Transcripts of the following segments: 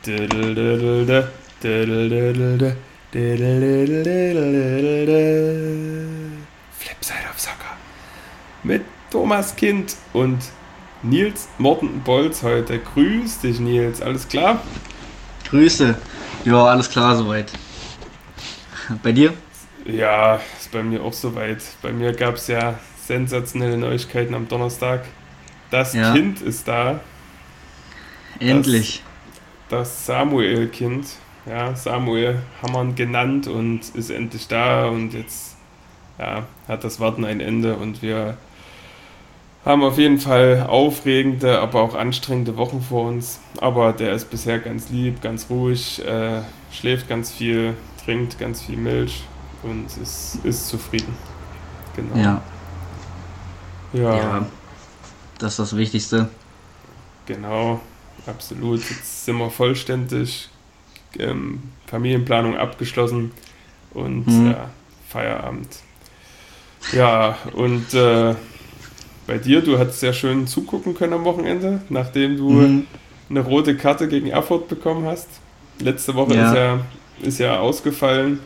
Flipside of Soccer mit Thomas Kind und Nils Morten-Bolz heute. Grüß dich, Nils. Alles klar? Grüße. Ja, alles klar soweit. Bei dir? Ja, ist bei mir auch soweit. Bei mir gab es ja sensationelle Neuigkeiten am Donnerstag. Das Ja, Kind ist da. Das, endlich. das Samuel-Kind. Ja, Samuel Hammann genannt und ist endlich da. Und jetzt hat das Warten ein Ende. Und wir haben auf jeden Fall aufregende, aber auch anstrengende Wochen vor uns. Aber der ist bisher ganz lieb, ganz ruhig, schläft ganz viel, trinkt ganz viel Milch und ist zufrieden. Genau. Ja, Ja, ja, das ist das Wichtigste. genau. Absolut. Jetzt sind wir vollständig. Familienplanung abgeschlossen und Hm. ja, Feierabend. Ja, und bei dir, du hattest ja schön zugucken können am Wochenende, nachdem du Mhm. eine rote Karte gegen Erfurt bekommen hast. Letzte Woche ist Ja, ja, ist ja ausgefallen,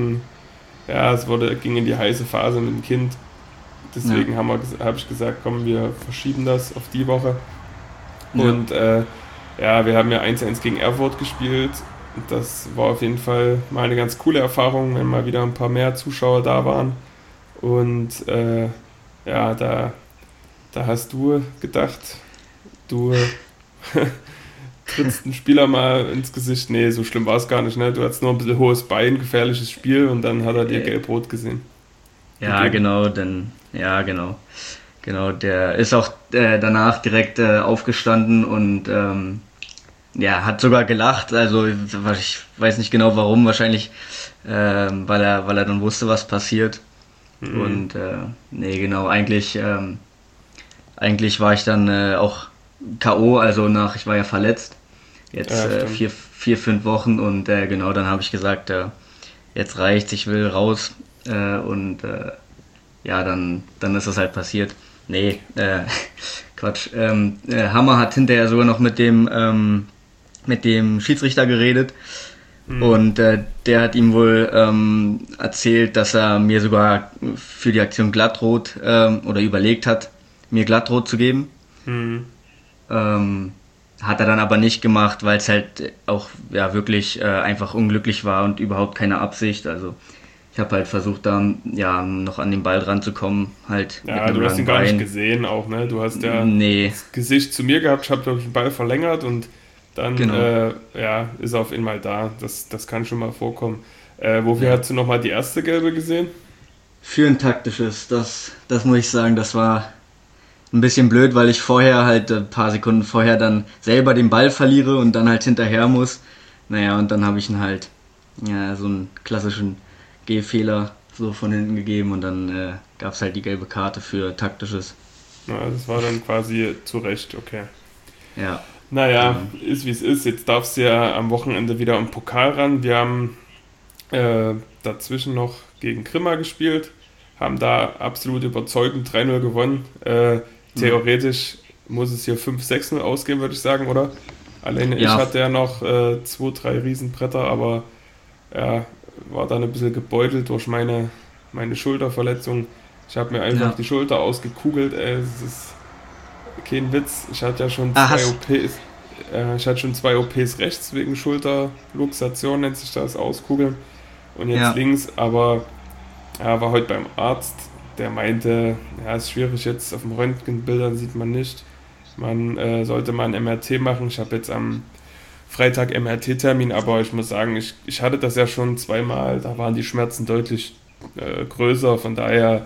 ging in die heiße Phase mit dem Kind. ja, Deswegen habe ich gesagt, komm, wir verschieben das auf die Woche. ja, Und wir haben ja 1:1 gegen Erfurt gespielt. Das war auf jeden Fall mal eine ganz coole Erfahrung, wenn mal wieder ein paar mehr Zuschauer da waren. Und ja, da hast du gedacht, du trittst einen Spieler mal ins Gesicht. Nee, so schlimm war es gar nicht. Ne? Du hattest nur ein bisschen hohes Bein, gefährliches Spiel und dann hat er dir äh, gelb-rot ja, gegeben. genau, ja, genau. Genau, der ist auch danach direkt aufgestanden und ja, hat sogar gelacht. Also ich weiß nicht genau warum, wahrscheinlich weil er dann wusste, was passiert. Mhm. Und nee, genau, eigentlich war ich dann auch K.O., also ich war ja verletzt, jetzt Ja, stimmt. 5 Wochen und genau, dann habe ich gesagt, jetzt reicht's, ich will raus und ja, dann ist das halt passiert. Nee, Quatsch. Hammer hat hinterher sogar noch mit dem Schiedsrichter geredet Mhm. und der hat ihm wohl erzählt, dass er mir sogar für die Aktion glattrot oder überlegt hat, mir glattrot zu geben. Mhm. Ähm, Hat er dann aber nicht gemacht, weil es halt auch ja wirklich einfach unglücklich war und überhaupt keine Absicht. Also ich habe halt versucht, da ja noch an den Ball ranzukommen, halt mit Ja, einem du hast ihn langen gar nicht Bein. gesehen auch, ne? Du hast ja Nee, das Gesicht zu mir gehabt, ich habe, glaube ich, den Ball verlängert und dann genau. ist er auf einmal da. Das kann schon mal vorkommen. Wofür Ja. hast du nochmal die erste gelbe gesehen? Für ein taktisches, das muss ich sagen, das war ein bisschen blöd, weil ich vorher halt ein paar Sekunden vorher dann selber den Ball verliere und dann halt hinterher muss. Naja, und dann habe ich ihn halt ja, so einen klassischen Gehfehler so von hinten gegeben und dann gab es halt die gelbe Karte für taktisches. Ja, das war dann quasi zu Recht, okay. Ja, Naja, genau. ist wie es ist. Jetzt darfst du ja am Wochenende wieder im Pokal ran. Wir haben äh, dazwischen noch gegen Grimma gespielt, haben da absolut überzeugend 3:0 gewonnen. Ja, Theoretisch muss es hier 5:6 ausgehen, würde ich sagen, oder? Alleine ich ja, hatte ja noch 2, 3 Riesenbretter, aber ja, war dann ein bisschen gebeutelt durch meine Schulterverletzung. Ich habe mir einfach ja. die Schulter ausgekugelt, ey. Es ist kein Witz. Ich hatte ja schon Ah, zwei hast. OPs. Ich hatte schon 2 OPs rechts wegen Schulterluxation, nennt sich das, Auskugeln. Und jetzt Ja, links, aber war heute beim Arzt, der meinte, ja, ist schwierig jetzt, auf den Röntgenbildern sieht man nicht. Man sollte mal ein MRT machen. Ich habe jetzt am Freitag MRT-Termin, aber ich muss sagen, ich hatte das ja schon zweimal, da waren die Schmerzen deutlich größer, von daher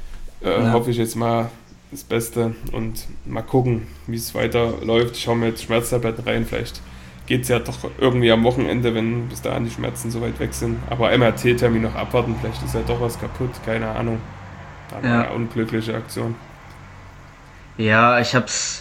ja, hoffe ich jetzt mal das Beste und mal gucken, wie es weiterläuft. Ich schaue mir jetzt Schmerztabletten rein, vielleicht geht es ja doch irgendwie am Wochenende, wenn bis dahin die Schmerzen so weit weg sind. Aber MRT-Termin noch abwarten, vielleicht ist ja doch was kaputt, keine Ahnung. Aber ja, ja. unglückliche Aktion. Ja, ich hab's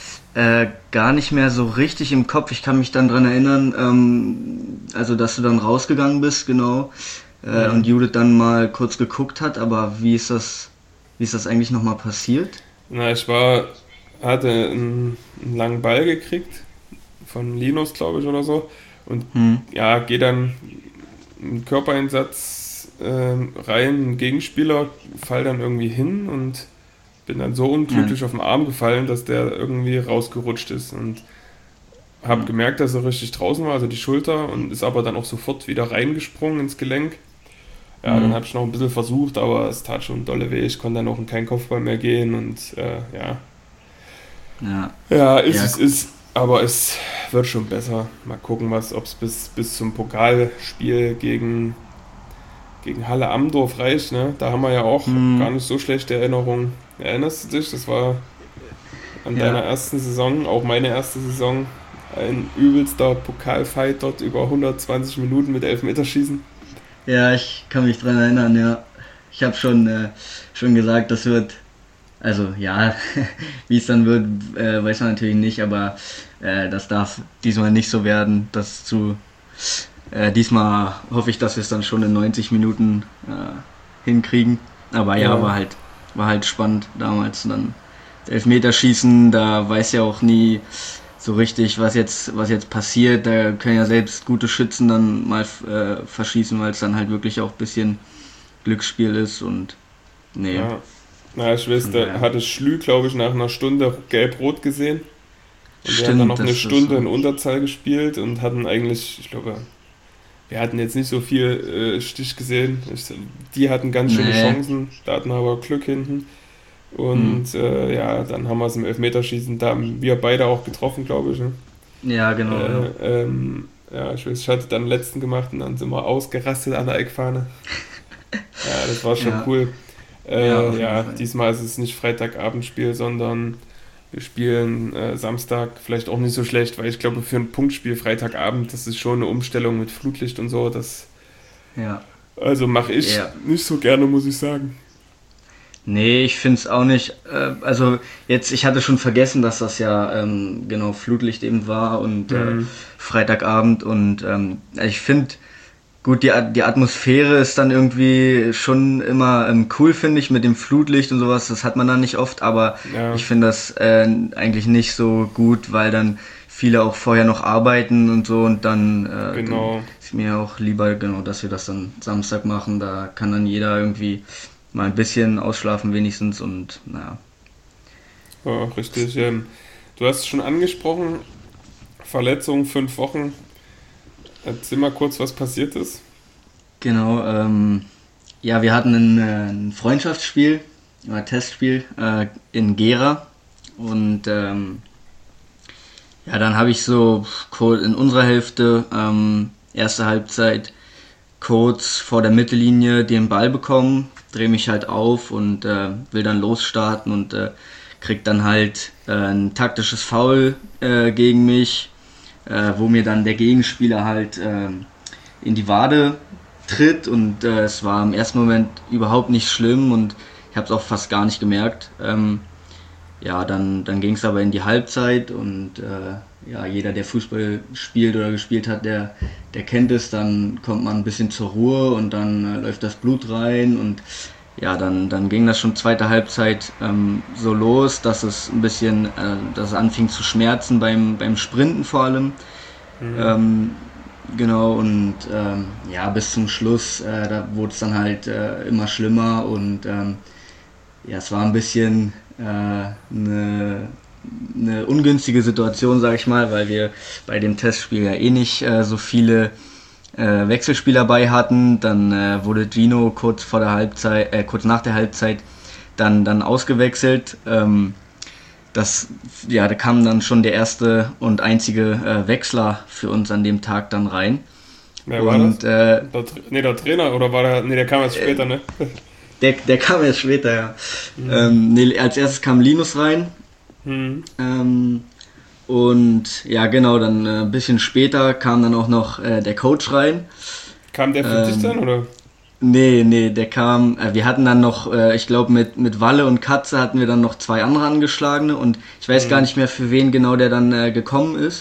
gar nicht mehr so richtig im Kopf. Ich kann mich dann dran erinnern, also dass du dann rausgegangen bist, genau, und Mhm. Judith dann mal kurz geguckt hat, aber wie ist das eigentlich nochmal passiert? Na, hatte einen langen Ball gekriegt von Linus, glaube ich, oder so. Und Hm. ja, gehe dann einen Körpereinsatz rein, einen Gegenspieler, fall dann irgendwie hin und bin dann so Ja. unglücklich auf den Arm gefallen, dass der irgendwie rausgerutscht ist und habe Ja. gemerkt, dass er richtig draußen war, also die Schulter, und ist aber dann auch sofort wieder reingesprungen ins Gelenk. Ja, dann Hm. habe ich noch ein bisschen versucht, aber es tat schon dolle weh. Ich konnte dann auch in keinen Kopfball mehr gehen und ja. Ja. Ja, ist Ja. es ist, aber es wird schon besser. Mal gucken, ob es bis zum Pokalspiel gegen Halle Amdorf reicht, ne? Da haben wir ja auch Hm. gar nicht so schlechte Erinnerungen. Erinnerst du dich? Das war an deiner Ja. ersten Saison, auch meine erste Saison, ein übelster Pokalfight dort über 120 Minuten mit Elfmeterschießen. Ja, ich kann mich dran erinnern, ja. Ich habe schon gesagt, das wird, also ja, wie es dann wird, weiß man natürlich nicht, aber das darf diesmal nicht so werden. Diesmal hoffe ich, dass wir es dann schon in 90 Minuten hinkriegen. Aber ja, Ja, war halt spannend damals dann. Elfmeterschießen, da weiß ja auch nie so richtig, was jetzt passiert. Da können ja selbst gute Schützen dann mal verschießen, weil es dann halt wirklich auch ein bisschen Glücksspiel ist und nee, ja. Na, ich weiß, von da daher. hatte Schlü, glaube ich, nach einer Stunde gelb-rot gesehen. Und wir haben dann Stimmt, noch eine das Stunde war. in Unterzahl gespielt und hatten eigentlich, ich glaube, wir hatten jetzt nicht so viel Stich gesehen. Die hatten ganz schöne Nee. Chancen, da hatten wir aber Glück hinten. Hm. Und ja, dann haben wir es im Elfmeterschießen, da haben wir beide auch getroffen, glaube ich. Ne? Ja, genau, ja. Ja, ich weiß, ich hatte dann den letzten gemacht und dann sind wir ausgerastet an der Eckfahne. Ja, das war schon Ja, cool. ja, auf jeden Ja, Fall. diesmal ist es nicht Freitagabendspiel, sondern wir spielen Samstag, vielleicht auch nicht so schlecht, weil ich glaube, für ein Punktspiel Freitagabend, das ist schon eine Umstellung mit Flutlicht und so. Ja. Also mache ich Ja. nicht so gerne, muss ich sagen. Nee, ich finde es auch nicht. Also jetzt, ich hatte schon vergessen, dass das ja genau Flutlicht eben war und Hm, Freitagabend und ich finde, gut, die Atmosphäre ist dann irgendwie schon immer cool, finde ich, mit dem Flutlicht und sowas. Das hat man dann nicht oft, aber ja, ich finde das eigentlich nicht so gut, weil dann viele auch vorher noch arbeiten und so und dann genau. ist mir auch lieber, genau, dass wir das dann Samstag machen. Da kann dann jeder irgendwie mal ein bisschen ausschlafen wenigstens und naja. Ja, richtig. Du hast es schon angesprochen, Verletzung, 5 Wochen. Erzähl mal kurz, was passiert ist. Genau, ja, wir hatten ein Freundschaftsspiel, ein Testspiel in Gera und ja, dann habe ich so in unserer Hälfte, erste Halbzeit, kurz vor der Mittellinie den Ball bekommen, drehe mich halt auf und will dann losstarten und krieg dann halt ein taktisches Foul gegen mich, wo mir dann der Gegenspieler halt in die Wade tritt und es war im ersten Moment überhaupt nicht schlimm und ich habe es auch fast gar nicht gemerkt. Ja, dann ging es aber in die Halbzeit und ja, jeder, der Fußball spielt oder gespielt hat, der kennt es, dann kommt man ein bisschen zur Ruhe und dann läuft das Blut rein und ja, dann ging das schon zweite Halbzeit so los, dass es ein bisschen, dass es anfing zu schmerzen beim Sprinten vor allem. Mhm. Ähm, genau, und ja, bis zum Schluss, da wurde es dann halt immer schlimmer und ja, es war ein bisschen eine ungünstige Situation, sag ich mal, weil wir bei dem Testspiel ja eh nicht so viele Wechselspieler bei hatten. Dann wurde Gino kurz vor der Halbzeit, kurz nach der Halbzeit dann ausgewechselt. Das, ja, da kam dann schon der erste und einzige Wechsler für uns an dem Tag dann rein. Wer war das? Und Der Trainer oder war der? Nee, der kam erst später, ne? der kam erst später, ja. Mhm. Nee, als erstes kam Linus rein. Mhm. Ähm, und ja, genau, dann ein bisschen später kam dann auch noch der Coach rein. Kam der für dich dann, Ähm, oder? nee, der kam, wir hatten dann noch, ich glaube mit Walle und Katze hatten wir dann noch zwei andere Angeschlagene und ich weiß gar Mhm. nicht mehr für wen genau der dann gekommen ist.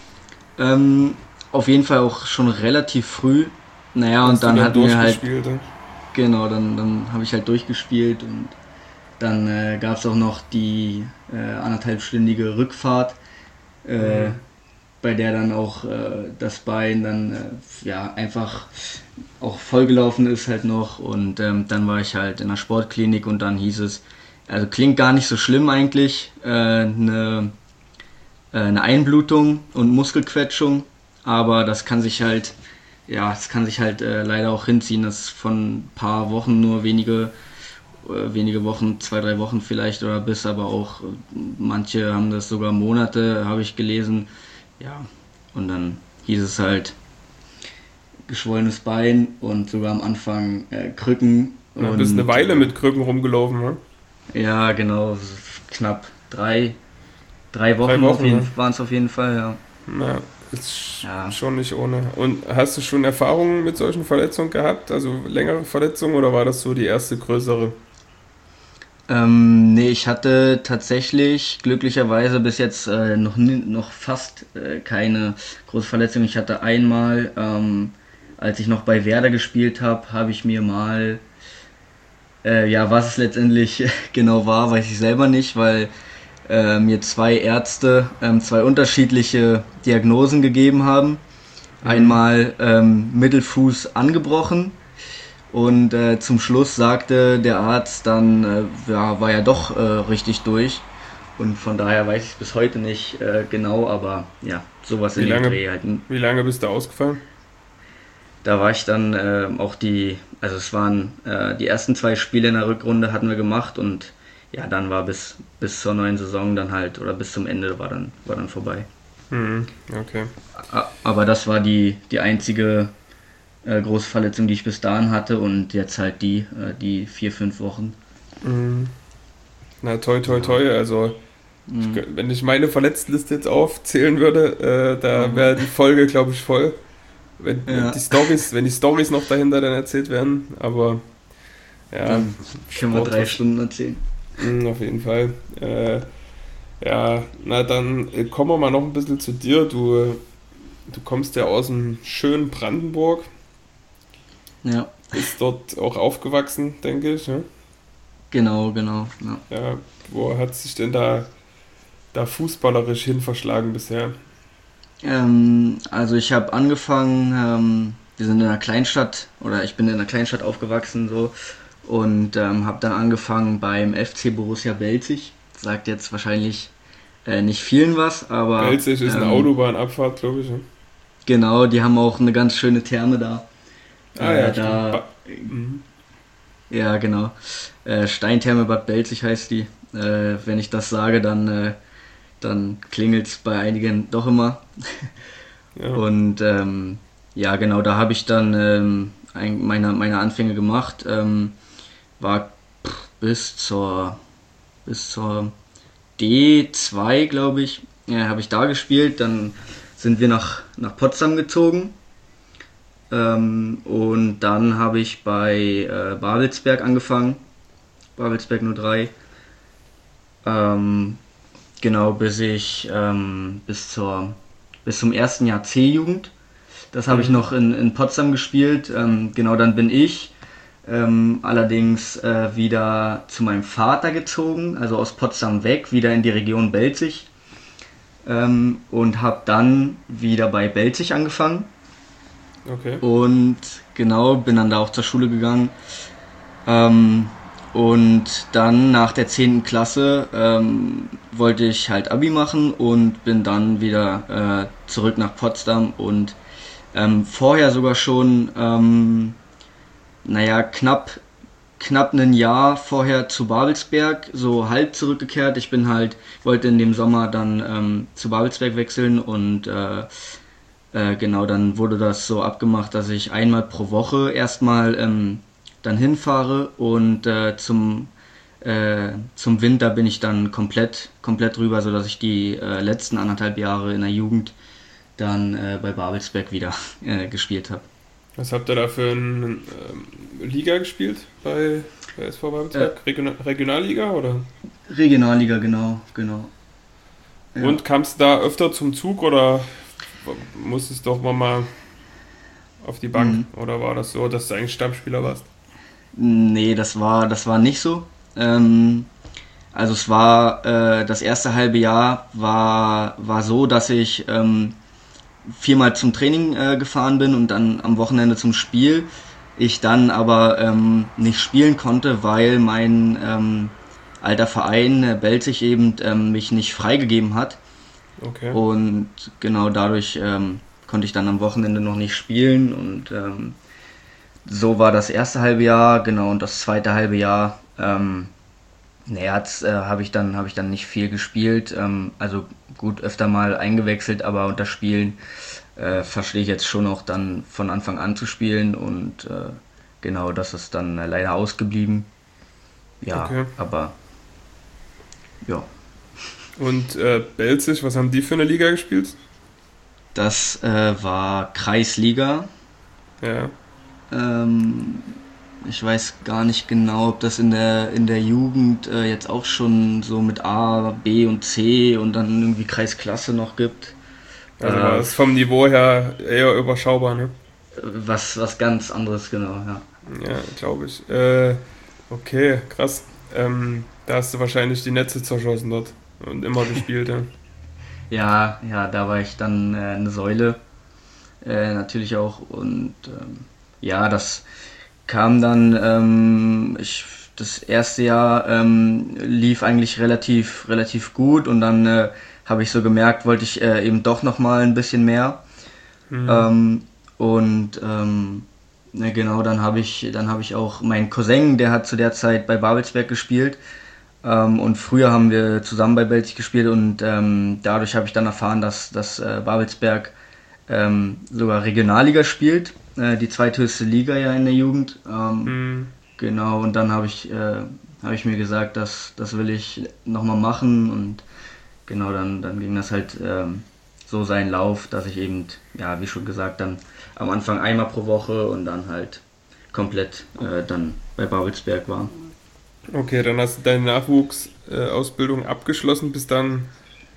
Auf jeden Fall auch schon relativ früh. Naja, und Hast du dann dann hatten wir halt, durchgespielt, ne? genau, dann habe ich halt durchgespielt und dann gab es auch noch die anderthalbstündige Rückfahrt. Äh, Mhm. bei der dann auch das Bein dann einfach auch vollgelaufen ist halt noch und dann war ich halt in der Sportklinik und dann hieß es, also klingt gar nicht so schlimm eigentlich, eine Einblutung und Muskelquetschung, aber das kann sich halt leider auch hinziehen, dass von ein paar Wochen nur wenige Wochen, 2, 3 Wochen vielleicht oder bis, aber auch manche haben das sogar Monate, habe ich gelesen. Ja, und dann hieß es halt geschwollenes Bein und sogar am Anfang Krücken. Du bist eine Weile mit Krücken rumgelaufen, ne? Ja, genau, knapp 3 Wochen, Wochen, waren es auf jeden Fall, ja. Ja, ist Ja. schon nicht ohne. Und hast du schon Erfahrungen mit solchen Verletzungen gehabt? Also längere Verletzungen oder war das so die erste größere? Nee, ich hatte tatsächlich glücklicherweise bis jetzt noch fast keine große Verletzung. Ich hatte einmal, als ich noch bei Werder gespielt habe ich mir mal, was es letztendlich genau war, weiß ich selber nicht, weil mir 2 Ärzte 2 unterschiedliche Diagnosen gegeben haben. Mhm. Einmal Mittelfuß angebrochen. Und zum Schluss sagte der Arzt dann, war ja doch richtig durch. Und von daher weiß ich es bis heute nicht genau, aber ja, sowas Wie in dem lange, Dreh halt. wie lange bist du ausgefallen? Da war ich dann also es waren die ersten 2 Spiele in der Rückrunde hatten wir gemacht und ja, dann war bis zur neuen Saison dann halt, oder bis zum Ende war dann vorbei. Mhm. Okay. Aber das war die einzige große Verletzung, die ich bis dahin hatte und jetzt halt die 4, 5 Wochen. Mhm. Na, toi, toi, Ja. toi. Also, Mhm. wenn ich meine Verletztenliste jetzt aufzählen würde, da Oh. wäre die Folge, glaube ich, voll. Ja, Wenn die Storys noch dahinter dann erzählt werden. Aber ja, dann können wir Sport, 3 Stunden erzählen. Auf jeden Fall. Ja, na dann kommen wir mal noch ein bisschen zu dir. Du kommst ja aus dem schönen Brandenburg, Ja, bist dort auch aufgewachsen, denke ich. Ne? genau, genau. Ja. Ja, wo hat sich denn da fußballerisch hin verschlagen bisher? Also ich habe angefangen, wir sind in einer Kleinstadt oder ich bin in einer Kleinstadt aufgewachsen so und habe dann angefangen beim FC Borussia Belzig. Sagt jetzt wahrscheinlich nicht vielen was, aber Belzig ist eine Autobahnabfahrt, glaube ich. Ne? genau, die haben auch eine ganz schöne Therme da. Ah ja, stimmt. Da Mhm. Ja, genau. Steintherme Bad Belzig heißt die. Wenn ich das sage, dann klingelt es bei einigen doch immer. Ja. Und ja, genau, da habe ich dann meine Anfänge gemacht. War bis zur D2, glaube ich, habe ich da gespielt. Dann sind wir nach Potsdam gezogen. Und dann habe ich bei Babelsberg angefangen. Babelsberg 03. Ähm, genau, bis zum ersten Jahr C-Jugend. Das habe ich Mhm. noch in Potsdam gespielt. Genau, dann bin ich allerdings wieder zu meinem Vater gezogen, also aus Potsdam weg, wieder in die Region Belzig. Und habe dann wieder bei Belzig angefangen. Okay. Und genau, bin dann da auch zur Schule gegangen. Ähm, und dann nach der 10. Klasse wollte ich halt Abi machen und bin dann wieder zurück nach Potsdam und vorher sogar schon, knapp ein Jahr vorher zu Babelsberg, so halb zurückgekehrt. Wollte in dem Sommer dann zu Babelsberg wechseln und genau, dann wurde das so abgemacht, dass ich einmal pro Woche erstmal dann hinfahre und zum Winter bin ich dann komplett rüber, sodass ich die letzten 1,5 Jahre in der Jugend dann bei Babelsberg wieder gespielt habe. Was habt ihr da für eine Liga gespielt bei SV Äh, Babelsberg? Regionalliga oder? Regionalliga, genau. Ja. Und kamst du da öfter zum Zug oder musstest doch mal auf die Bank? Mhm. Oder war das so, dass du eigentlich Stammspieler warst? Nee, das war nicht so. Also es war das erste halbe Jahr war so, dass ich viermal zum Training gefahren bin und dann am Wochenende zum Spiel. Ich dann aber nicht spielen konnte, weil mein alter Verein Belzig eben mich nicht freigegeben hat. Okay. Und genau dadurch konnte ich dann am Wochenende noch nicht spielen und so war das erste halbe Jahr, genau, und das zweite halbe Jahr, habe ich dann nicht viel gespielt, also gut öfter mal eingewechselt, aber unter Spielen verstehe ich jetzt schon auch dann von Anfang an zu spielen und genau, das ist dann leider ausgeblieben. Ja, Okay. aber ja, Und Belzig, was haben die für eine Liga gespielt? das war Kreisliga. Ja. Ähm, Ich weiß gar nicht genau, ob das in der Jugend jetzt auch schon so mit A, B und C und dann irgendwie Kreisklasse noch gibt. Also war es vom Niveau her eher überschaubar, ne? Was ganz anderes, genau, ja. Ja, glaube ich. Okay, krass. Da hast du wahrscheinlich die Netze zerschossen dort und immer gespielt, ja. Ja, da war ich dann eine Säule, natürlich auch. Und ja, das kam dann, das erste Jahr lief eigentlich relativ gut und dann habe ich so gemerkt, wollte ich eben doch nochmal ein bisschen mehr. Mhm. Ähm, und ne, genau, dann habe ich auch meinen Cousin, der hat zu der Zeit bei Babelsberg gespielt. Und früher haben wir zusammen bei Belzig gespielt und dadurch habe ich dann erfahren, dass Babelsberg sogar Regionalliga spielt, die zweithöchste Liga ja in der Jugend. Mhm. Genau, und dann habe ich mir gesagt, das will ich nochmal machen und genau, dann ging das halt so seinen Lauf, dass ich eben, ja, wie schon gesagt, dann am Anfang einmal pro Woche und dann halt komplett dann bei Babelsberg war. Okay, dann hast du deine Nachwuchsausbildung abgeschlossen, bist dann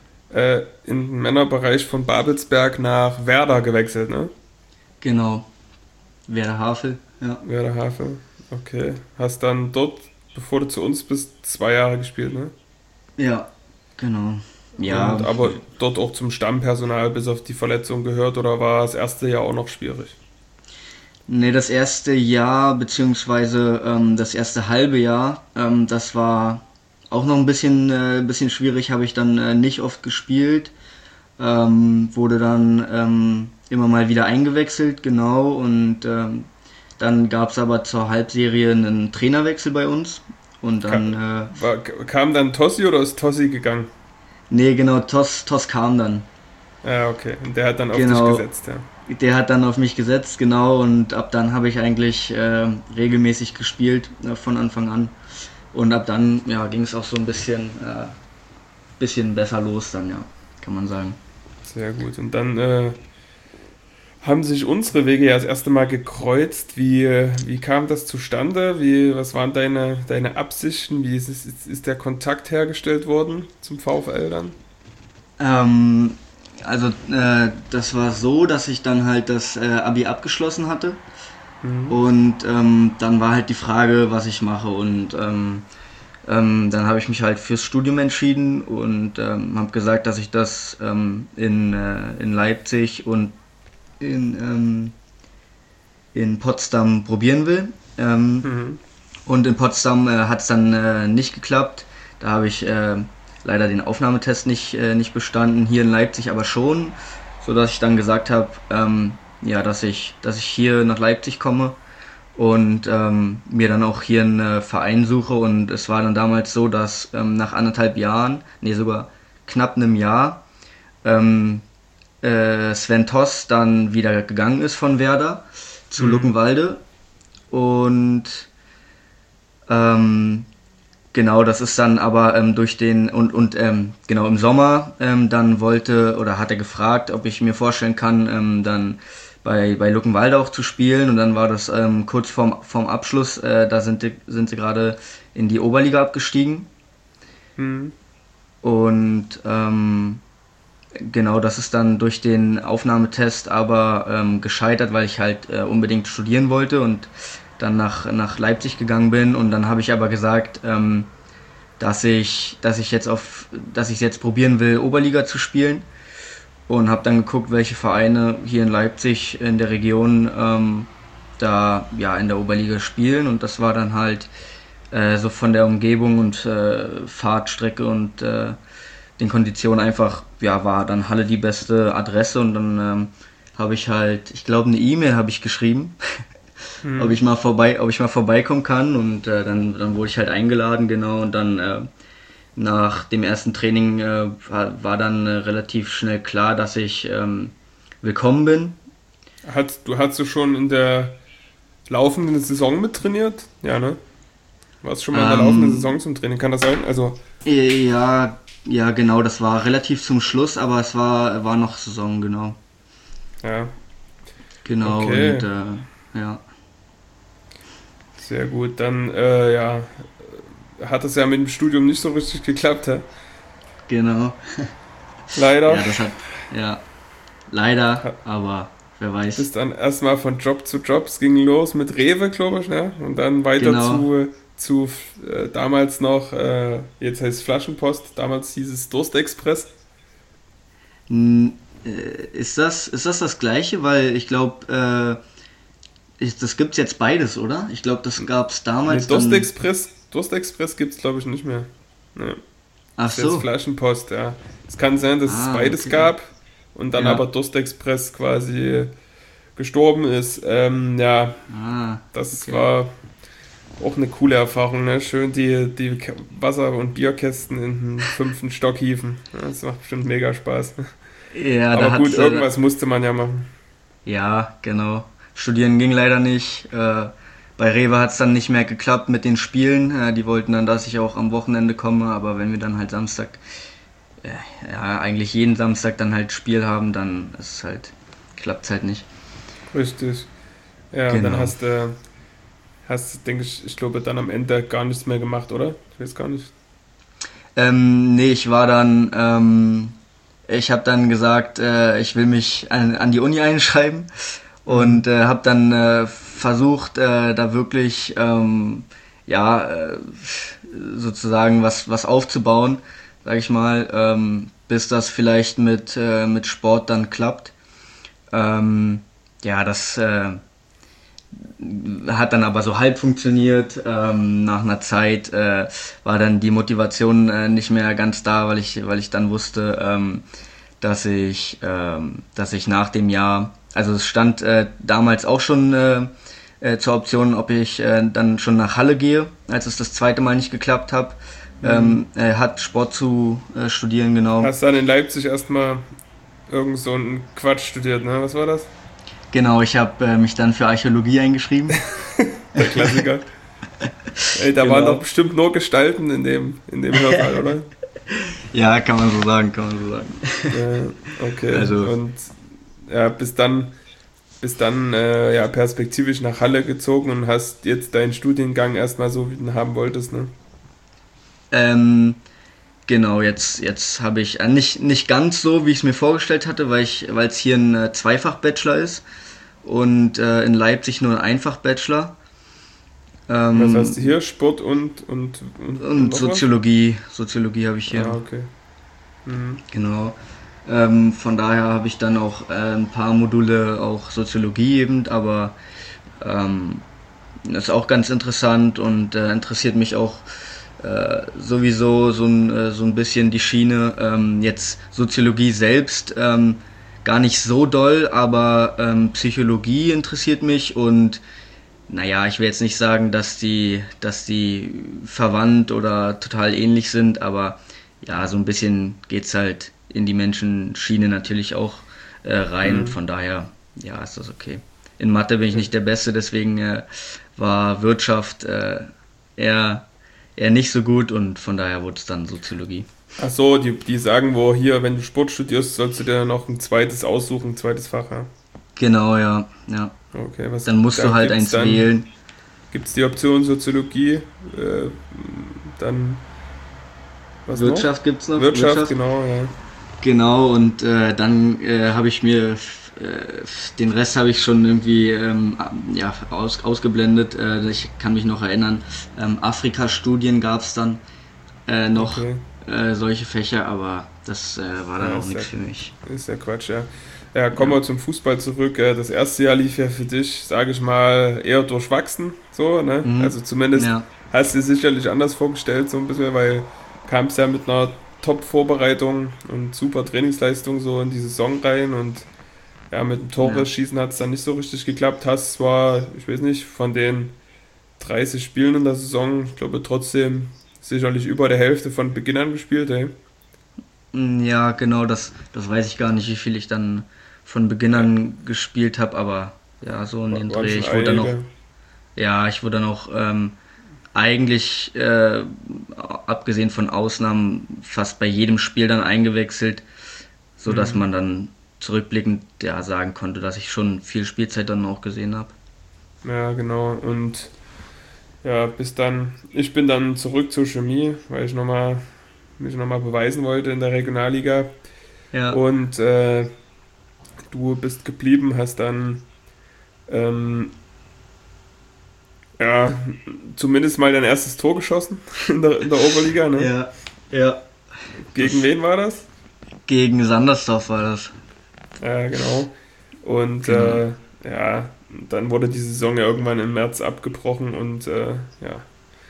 im Männerbereich von Babelsberg nach Werder gewechselt, ne? Genau, Werder Havel, ja. Werder Havel. Okay. Hast dann dort, bevor du zu uns bist, 2 Jahre gespielt, ne? Ja, genau. Und Ja, aber dort auch zum Stammpersonal bis auf die Verletzung gehört oder war das erste Jahr auch noch schwierig? nee, das erste Jahr, beziehungsweise das erste halbe Jahr, das war auch noch ein bisschen schwierig, habe ich dann nicht oft gespielt. Wurde dann immer mal wieder eingewechselt, genau. Und dann gab es aber zur Halbserie einen Trainerwechsel bei uns. Und Ka dann, kam dann Tossi oder ist Tossi gegangen? nee, genau, Tos kam dann. Ja, okay. Und der hat dann auf dich Genau, gesetzt, ja. der hat dann auf mich gesetzt, genau. Und ab dann habe ich eigentlich regelmäßig gespielt, von Anfang an. Und ab dann, ja, ging es auch so ein bisschen besser los dann, ja, kann man sagen. Sehr gut. Und dann haben sich unsere Wege ja das erste Mal gekreuzt. Wie kam das zustande? Was waren deine Absichten? Ist der Kontakt hergestellt worden zum VfL dann? Ähm, also das war so, dass ich dann halt das Abi abgeschlossen hatte Mhm. und dann war halt die Frage, was ich mache und dann habe ich mich halt fürs Studium entschieden und habe gesagt, dass ich das in Leipzig und in, in Potsdam probieren will. Mhm. Und in Potsdam hat es dann nicht geklappt. Da habe ich leider den Aufnahmetest nicht bestanden, hier in Leipzig aber schon, sodass ich dann gesagt habe, ja, dass ich hier nach Leipzig komme und mir dann auch hier einen Verein suche. Und es war dann damals so, dass nach 1,5 Jahren, nee, sogar knapp einem Jahr, ähm, Sven Toss dann wieder gegangen ist von Werder zu Mhm. Luckenwalde und ähm, genau, das ist dann aber durch den und genau im Sommer dann wollte oder hat er gefragt, ob ich mir vorstellen kann, dann bei Luckenwalde auch zu spielen und dann war das kurz vorm Abschluss, da sind sie gerade in die Oberliga abgestiegen Mhm. und genau, das ist dann durch den Aufnahmetest aber gescheitert, weil ich halt unbedingt studieren wollte und dann nach Leipzig gegangen bin und dann habe ich aber gesagt, dass ich jetzt probieren will, Oberliga zu spielen und habe dann geguckt, welche Vereine hier in Leipzig in der Region da ja in der Oberliga spielen, und das war dann halt so von der Umgebung und Fahrtstrecke und den Konditionen einfach, ja, war dann Halle die beste Adresse, und dann habe ich halt, ich glaube, eine E-Mail habe ich geschrieben, ob ich mal vorbeikommen kann, und dann wurde ich halt eingeladen, genau, und dann nach dem ersten Training war dann relativ schnell klar, dass ich willkommen bin. Hast du schon in der laufenden Saison mit trainiert? Ja, ne? Warst schon mal in der laufenden Saison zum Training, kann das sein? Also, Ja, ja, genau, das war relativ zum Schluss, aber es war noch Saison, genau. ja, Genau, okay, und ja, sehr gut. Dann, ja, hat es ja mit dem Studium nicht so richtig geklappt, hä? genau. Leider. Ja, das hat, ja, leider, Ha- aber wer weiß. Bist dann erstmal von Job zu Job. Es ging los mit Rewe, glaube ich, ne? Und dann weiter Genau. zu damals noch, jetzt heißt es Flaschenpost, damals hieß es Durstexpress. N- ist das gleiche? Weil ich glaube, das gibt's jetzt beides, oder? Ich glaube, das gab's Ne, damals dann. Durstexpress gibt es, glaube ich, nicht mehr. Ne, Ach ist jetzt so. Flaschenpost, ja. Es kann sein, dass es Ah, beides okay. gab und dann aber Ja. Durstexpress quasi gestorben ist. Ja, Ah, das okay. war auch eine coole Erfahrung, ne? Schön die Wasser- und Bierkästen in den fünften Stock hieven. Ja, das macht bestimmt mega Spaß. Ja, da Aber gut, hat's, irgendwas musste man ja machen. ja, genau. Studieren ging leider nicht. Bei Rewe hat's dann nicht mehr geklappt mit den Spielen. Die wollten dann, dass ich auch am Wochenende komme, aber wenn wir dann halt Samstag, ja, eigentlich jeden Samstag dann halt Spiel haben, dann ist es halt, klappt's halt nicht. Richtig. Ja, und dann Genau. denke ich, ich glaube, dann am Ende gar nichts mehr gemacht, oder? Ich weiß gar nicht. Nee, ich habe dann gesagt, ich will mich an die Uni einschreiben, Mhm. und habe dann versucht, da wirklich, ja, sozusagen was aufzubauen, sag ich mal, bis das vielleicht mit Sport dann klappt. Ja, das hat dann aber so halb funktioniert. Nach einer Zeit war dann die Motivation nicht mehr ganz da, weil ich dann wusste, dass ich nach dem Jahr, also es stand damals auch schon zur Option, ob ich dann schon nach Halle gehe, als es das zweite Mal nicht geklappt hat. Mhm. Hat Sport zu studieren, genau. Hast dann in Leipzig erstmal irgend so einen Quatsch studiert, ne? Was war das? Genau, ich habe mich dann für Archäologie eingeschrieben. Der Klassiker. Ey, da waren doch Genau. bestimmt nur Gestalten in dem Hörsaal, oder? Ja, kann man so sagen, kann man so sagen. Okay. Also, Und ja, bist dann ja, perspektivisch nach Halle gezogen und hast jetzt deinen Studiengang erstmal so, wie du ihn haben wolltest, ne? ähm, genau, jetzt habe ich nicht ganz so, wie ich es mir vorgestellt hatte, weil es hier ein Zweifach-Bachelor ist und in Leipzig nur ein Einfach-Bachelor. Was hast du Ähm, hier? Sport und und noch was? Soziologie habe ich hier, Ah, okay. Mhm. genau. Von daher habe ich dann auch ein paar Module auch Soziologie eben, aber ähm, das ist auch ganz interessant und interessiert mich auch sowieso so ein bisschen die Schiene. Jetzt Soziologie selbst gar nicht so doll, aber Psychologie interessiert mich, und naja, ich will jetzt nicht sagen, dass die verwandt oder total ähnlich sind, aber ja, so ein bisschen geht's halt in die Menschenschiene natürlich auch rein, und Mhm. von daher, ja, ist das okay. In Mathe bin ich nicht der Beste, deswegen war Wirtschaft eher, eher nicht so gut, und von daher wurde es dann Soziologie. Ach so, die sagen, wo hier, wenn du Sport studierst, sollst du dir noch ein zweites aussuchen, ein zweites Fach, ja. Genau, ja, ja. Okay, was, Dann musst da du halt gibt's eins dann, wählen. gibt's die Option Soziologie, dann, was noch? Wirtschaft gibt's noch, Wirtschaft, Wirtschaft. genau, ja. Genau, und dann habe ich mir den Rest habe ich schon irgendwie ja, ausgeblendet. Ich kann mich noch erinnern, Afrika-Studien gab es dann noch Okay. solche Fächer, aber Das war dann Ja, auch nichts für mich. ist ja Quatsch, ja. Ja, kommen Ja. wir zum Fußball zurück. Das erste Jahr lief ja für dich, sage ich mal, eher durchwachsen, so, ne? Mhm. Also zumindest Ja, hast du dir sicherlich anders vorgestellt, so ein bisschen, weil kamst ja mit einer Top-Vorbereitung und super Trainingsleistung so in die Saison rein und ja, mit dem ja. Tore-Schießen hat es dann nicht so richtig geklappt. Hast zwar, ich weiß nicht, von den 30 Spielen in der Saison, ich glaube trotzdem sicherlich über der Hälfte von Beginn an gespielt, ey. Ja, genau, das weiß ich gar nicht, wie viel ich dann von Beginn Ja, an gespielt habe, aber ja, so in den waren Dreh. schon Ich wurde dann auch, einige. ja, ich wurde dann auch eigentlich, abgesehen von Ausnahmen, fast bei jedem Spiel dann eingewechselt, so dass Hm. man dann zurückblickend ja sagen konnte, dass ich schon viel Spielzeit dann auch gesehen habe. Ja, genau. Und ja, bis dann, ich bin dann zurück zur Chemie, weil ich mich nochmal beweisen wollte in der Regionalliga. Ja, Und du bist geblieben, hast dann ähm, ja, zumindest mal dein erstes Tor geschossen in der Oberliga, ne? ja, ja. Gegen Das wen war das? gegen Sandersdorf war das. Ja, genau. Und Genau. ja, dann wurde die Saison ja irgendwann im März abgebrochen und ja,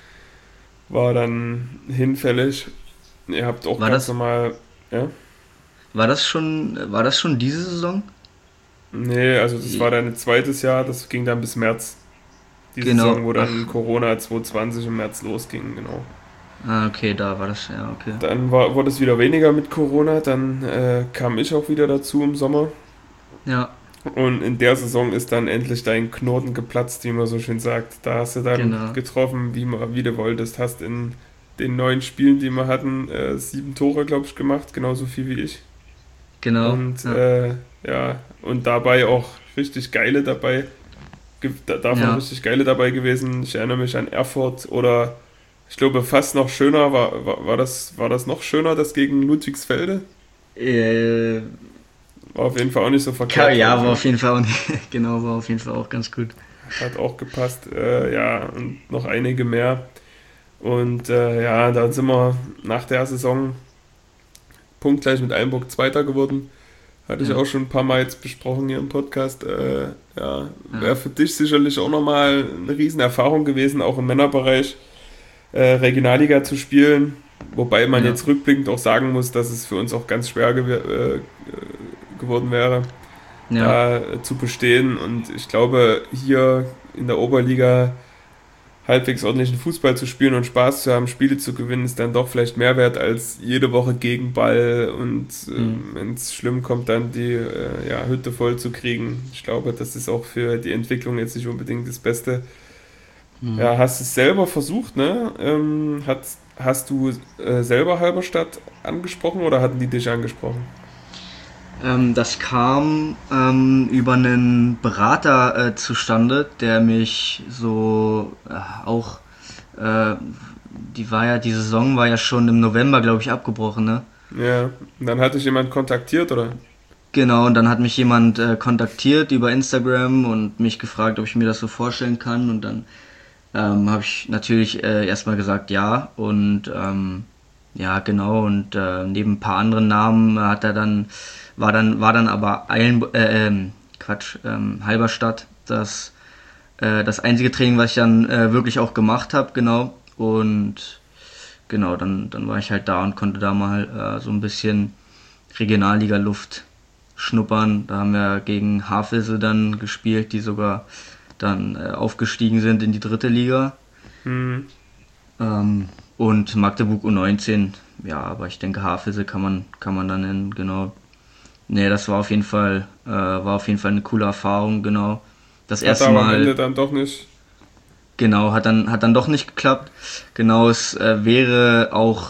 war dann hinfällig. Ihr habt auch War ganz das, normal, ja? war das schon diese Saison? Nee, also das war Die- dann ein zweites Jahr, das ging dann bis März. Die Saison, Genau. wo dann Ach, Corona 2020 im März losging, genau. okay, da war das, ja, okay. Dann wurde es wieder weniger mit Corona, dann kam ich auch wieder dazu im Sommer. Ja, Und in der Saison ist dann endlich dein Knoten geplatzt, wie man so schön sagt. Da hast du dann genau. getroffen, wie du wolltest. Hast in den 9 Spielen, die wir hatten, 7 Tore, glaube ich, gemacht, genauso viel wie ich. Genau. Und Ja. ja, und dabei auch richtig geile dabei, davon Ja. richtig geile dabei gewesen. Ich erinnere mich an Erfurt oder ich glaube fast noch schöner, war das noch schöner, das gegen Ludwigsfelde? Äh, War auf jeden Fall auch nicht so verkehrt, glaube ja, ich. war Ja. auf jeden Fall, genau, war auf jeden Fall auch ganz gut. Hat auch gepasst. Ja, und noch einige mehr. Und ja, da sind wir nach der Saison punktgleich mit Einburg Zweiter geworden. Hatte ich Ja, auch schon ein paar Mal jetzt besprochen hier im Podcast. Ja, ja, wäre für dich sicherlich auch nochmal eine Riesenerfahrung gewesen, auch im Männerbereich Regionalliga zu spielen. Wobei man ja, jetzt rückblickend auch sagen muss, dass es für uns auch ganz schwer geworden wäre, ja, da zu bestehen. Und ich glaube, hier in der Oberliga halbwegs ordentlichen Fußball zu spielen und Spaß zu haben, Spiele zu gewinnen, ist dann doch vielleicht mehr wert als jede Woche gegen Ball und hm, wenn es schlimm kommt, dann die ja, Hütte voll zu kriegen. Ich glaube, das ist auch für die Entwicklung jetzt nicht unbedingt das Beste. hm. Ja, hast es selber versucht, ne? Hast du selber Halberstadt angesprochen oder hatten die dich angesprochen? Das kam über einen Berater zustande, der mich so auch, äh, die Saison war ja schon im November, glaube ich, abgebrochen, ne? Ja, und dann hatte ich jemand kontaktiert, oder? Genau, und dann hat mich jemand kontaktiert über Instagram und mich gefragt, ob ich mir das so vorstellen kann. Und dann habe ich natürlich erstmal gesagt ja. Und ja, genau. Und neben ein paar anderen Namen hat er dann, war dann aber Halberstadt das einzige Training, was ich dann wirklich auch gemacht habe, genau. Und genau, dann war ich halt da und konnte da mal so ein bisschen Regionalliga-Luft schnuppern. Da haben wir gegen Havelse dann gespielt, die sogar dann aufgestiegen sind in die dritte Liga. Hm. Und Magdeburg U19, ja, aber ich denke Havelse kann man dann nennen, genau. Nee, das war auf jeden Fall eine coole Erfahrung, genau. Das Hat erste aber am Mal, Ende dann doch nicht. genau, hat dann doch nicht geklappt. Genau, es wäre auch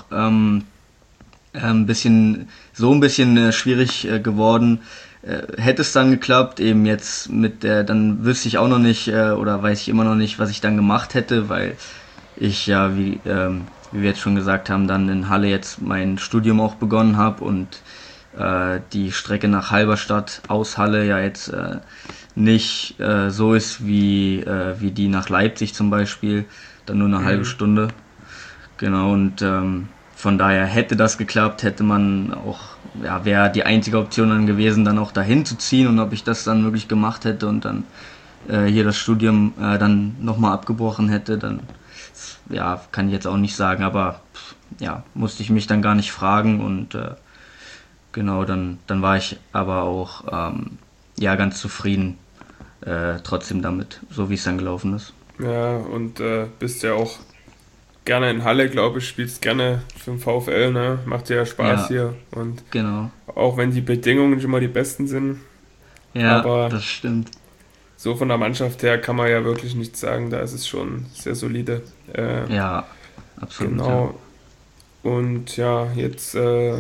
ein bisschen schwierig geworden. Hätte es dann geklappt, eben jetzt mit der, dann wüsste ich auch noch nicht oder weiß ich immer noch nicht, was ich dann gemacht hätte, weil ich ja, wie wir jetzt schon gesagt haben, dann in Halle jetzt mein Studium auch begonnen habe und die Strecke nach Halberstadt aus Halle ja jetzt nicht so ist wie die nach Leipzig zum Beispiel, dann nur eine halbe Hm. Stunde. Genau, und von daher hätte das geklappt, hätte man auch, ja, wäre die einzige Option dann gewesen, dann auch dahin zu ziehen, und ob ich das dann wirklich gemacht hätte und dann hier das Studium dann nochmal abgebrochen hätte, dann ja, kann ich jetzt auch nicht sagen, aber ja, musste ich mich dann gar nicht fragen, und genau, dann war ich aber auch ja, ganz zufrieden trotzdem damit, so wie es dann gelaufen ist. Ja, und bist ja auch gerne in Halle, glaube ich, spielst gerne für den VfL, ne? Macht dir ja Spaß Ja, hier. Und genau. auch wenn die Bedingungen nicht immer die besten sind, Ja, aber das stimmt. so von der Mannschaft her kann man ja wirklich nichts sagen, da ist es schon sehr solide. Ja, absolut, ja. Genau. Und ja, jetzt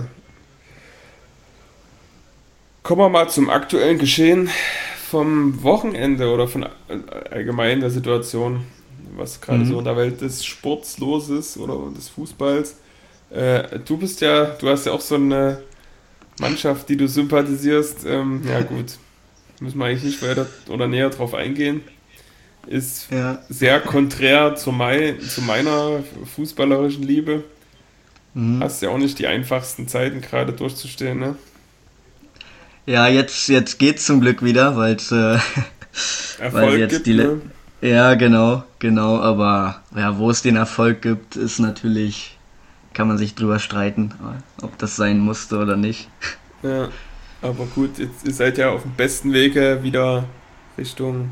kommen wir mal zum aktuellen Geschehen vom Wochenende oder von allgemein der Situation, was gerade so Mhm. in der Welt des Sports los ist oder des Fußballs. Du hast ja auch so eine Mannschaft, die du sympathisierst. Ja gut, müssen wir eigentlich nicht weiter oder näher drauf eingehen. Ist Ja. sehr konträr zu meiner fußballerischen Liebe. Mhm. Hast ja auch nicht die einfachsten Zeiten gerade durchzustehen, ne? Ja, jetzt geht's zum Glück wieder, weil sie Erfolg jetzt gibt, ne? ja, genau, aber ja, wo es den Erfolg gibt, ist natürlich, kann man sich drüber streiten, ob das sein musste oder nicht. Ja, aber gut, jetzt ihr seid ja auf dem besten Wege, wieder Richtung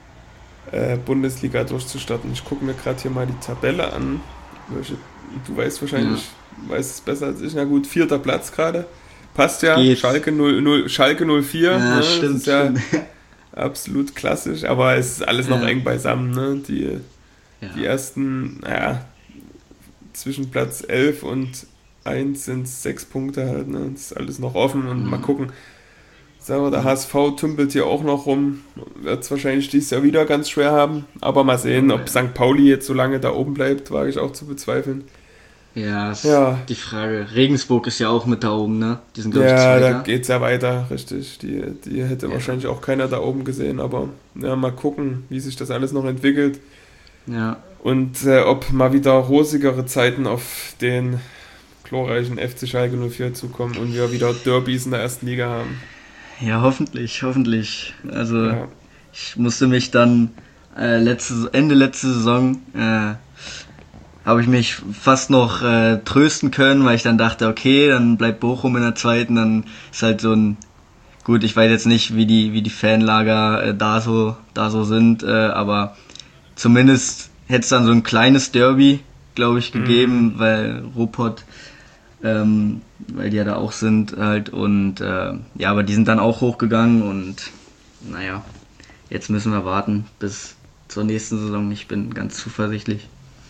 Bundesliga durchzustarten. Ich gucke mir gerade hier mal die Tabelle an. Welche, du weißt Ja, wahrscheinlich, weißt es besser als ich. Na gut, vierter Platz gerade. Passt ja. geht. Schalke 0, Schalke 04, Ja, ne? Das ist stimmt, ja stimmt. absolut klassisch, aber es ist alles noch Ja, eng beisammen, ne? Die ja, ersten, naja, zwischen Platz 11 und 1 sind es 6 Punkte halt, ne? Das ist alles noch offen und mal ja, gucken. Sagen wir, der ja. HSV tümpelt hier auch noch rum. Wird es wahrscheinlich dieses Jahr wieder ganz schwer haben. Aber mal sehen, Oh ob ja. St. Pauli jetzt so lange da oben bleibt, wage ich auch zu bezweifeln. Ja, ist Ja, die Frage. Regensburg ist ja auch mit da oben, ne? Die sind, glaube ich, ja, da Zweiter. geht's ja weiter, richtig. Die hätte Ja, wahrscheinlich auch keiner da oben gesehen, aber ja, mal gucken, wie sich das alles noch entwickelt. ja, Und ob mal wieder rosigere Zeiten auf den glorreichen FC Schalke 04 zukommen und wir wieder Derbys in der ersten Liga haben. ja, hoffentlich, hoffentlich. Also, Ja, ich musste mich dann Ende letzte Saison habe ich mich fast noch trösten können, weil ich dann dachte, okay, dann bleibt Bochum in der zweiten, dann ist halt so ein, gut, ich weiß jetzt nicht, wie die Fanlager da so sind, aber zumindest hätte es dann so ein kleines Derby, glaube ich, mm, gegeben, weil Ruhrpott, weil die ja da auch sind halt, und ja, aber die sind dann auch hochgegangen, und naja, jetzt müssen wir warten bis zur nächsten Saison. Ich bin ganz zuversichtlich.